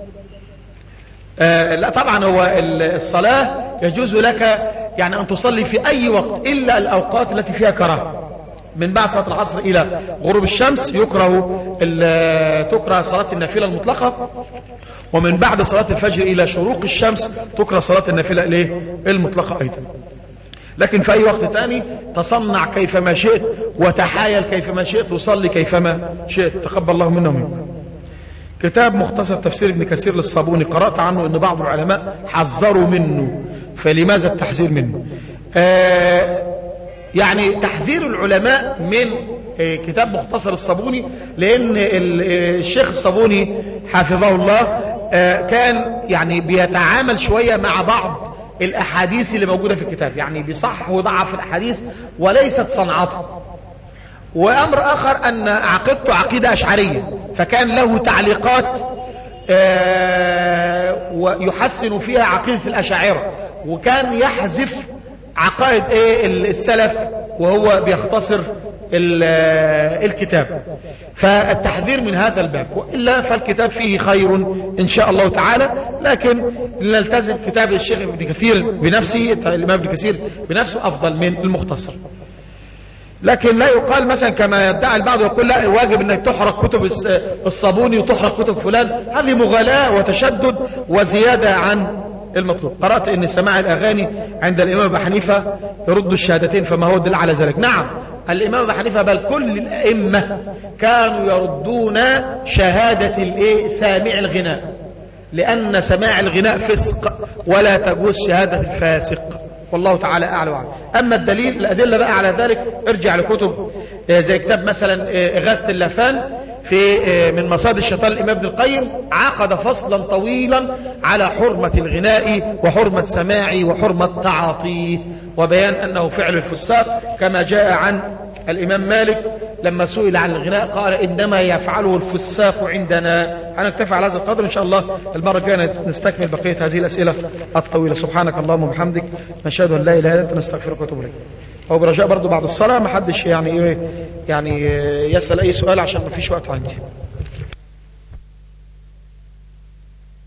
لا طبعا، هو الصلاة يجوز لك يعني ان تصلي في اي وقت الا الاوقات التي فيها كراهه. من بعد صلاة العصر الى غروب الشمس تكره صلاة النافلة المطلقة، ومن بعد صلاة الفجر الى شروق الشمس تكره صلاة النافلة المطلقة ايضا. لكن في اي وقت ثاني تصنع كيفما شئت وتحايل كيفما شئت وصلي كيفما شئت. تقبل الله منا ومنكم. كتاب مختصر تفسير ابن كثير للصابوني، قرأت عنه ان بعض العلماء حذروا منه، فلماذا التحذير منه؟ يعني تحذير العلماء من كتاب مختصر الصابوني، لان الشيخ الصابوني حفظه الله كان يعني بيتعامل شوية مع بعض الاحاديث اللي موجودة في الكتاب، يعني بيصح وضعف الأحاديث وليست صنعته. وأمر آخر أن عقيدته عقيدة أشعرية، فكان له تعليقات ويحسن فيها عقيدة الأشاعرة، وكان يحذف عقائد السلف وهو بيختصر الكتاب. فالتحذير من هذا الباب، وإلا فالكتاب فيه خير إن شاء الله تعالى، لكن نلتزم كتاب الشيخ ابن كثير بنفسه، الإمام ابن كثير بنفسه أفضل من المختصر. لكن لا يقال مثلا كما يدعي البعض يقول لا واجب انك تحرق كتب الصابوني وتحرق كتب فلان، هذه مغالاة وتشدد وزيادة عن المطلوب. قرأت ان سماع الاغاني عند الامام ابو حنيفة يرد الشهادتين، فما هو الدليل على ذلك؟ نعم، الامام ابو حنيفة بل كل الائمة كانوا يردون شهادة سامع الغناء، لان سماع الغناء فسق ولا تجوز شهادة الفاسق، والله تعالى أعلى وأعلم. أما الدليل الأدلة بقى على ذلك ارجع لكتب زي كتاب مثلا إغاثة اللافان في من مصادر الشيطان الإمام ابن القيم، عقد فصلا طويلا على حرمة الغناء وحرمة سماعه وحرمة تعاطيه، وبيان أنه فعل الفساق كما جاء عن الإمام مالك لما سئل عن الغناء قال إنما يفعله الفساق عندنا. هنكتفي على هذا القدر إن شاء الله. المرة الجاية نستكمل بقية هذه الأسئلة الطويلة. سبحانك اللهم وبحمدك، نشهد أن لا إله إلا أنت، نستغفرك ونتوب إليك. أو برجاء برضو بعد الصلاة ما حدش يعني يسأل أي سؤال عشان ما فيش وقت عندي.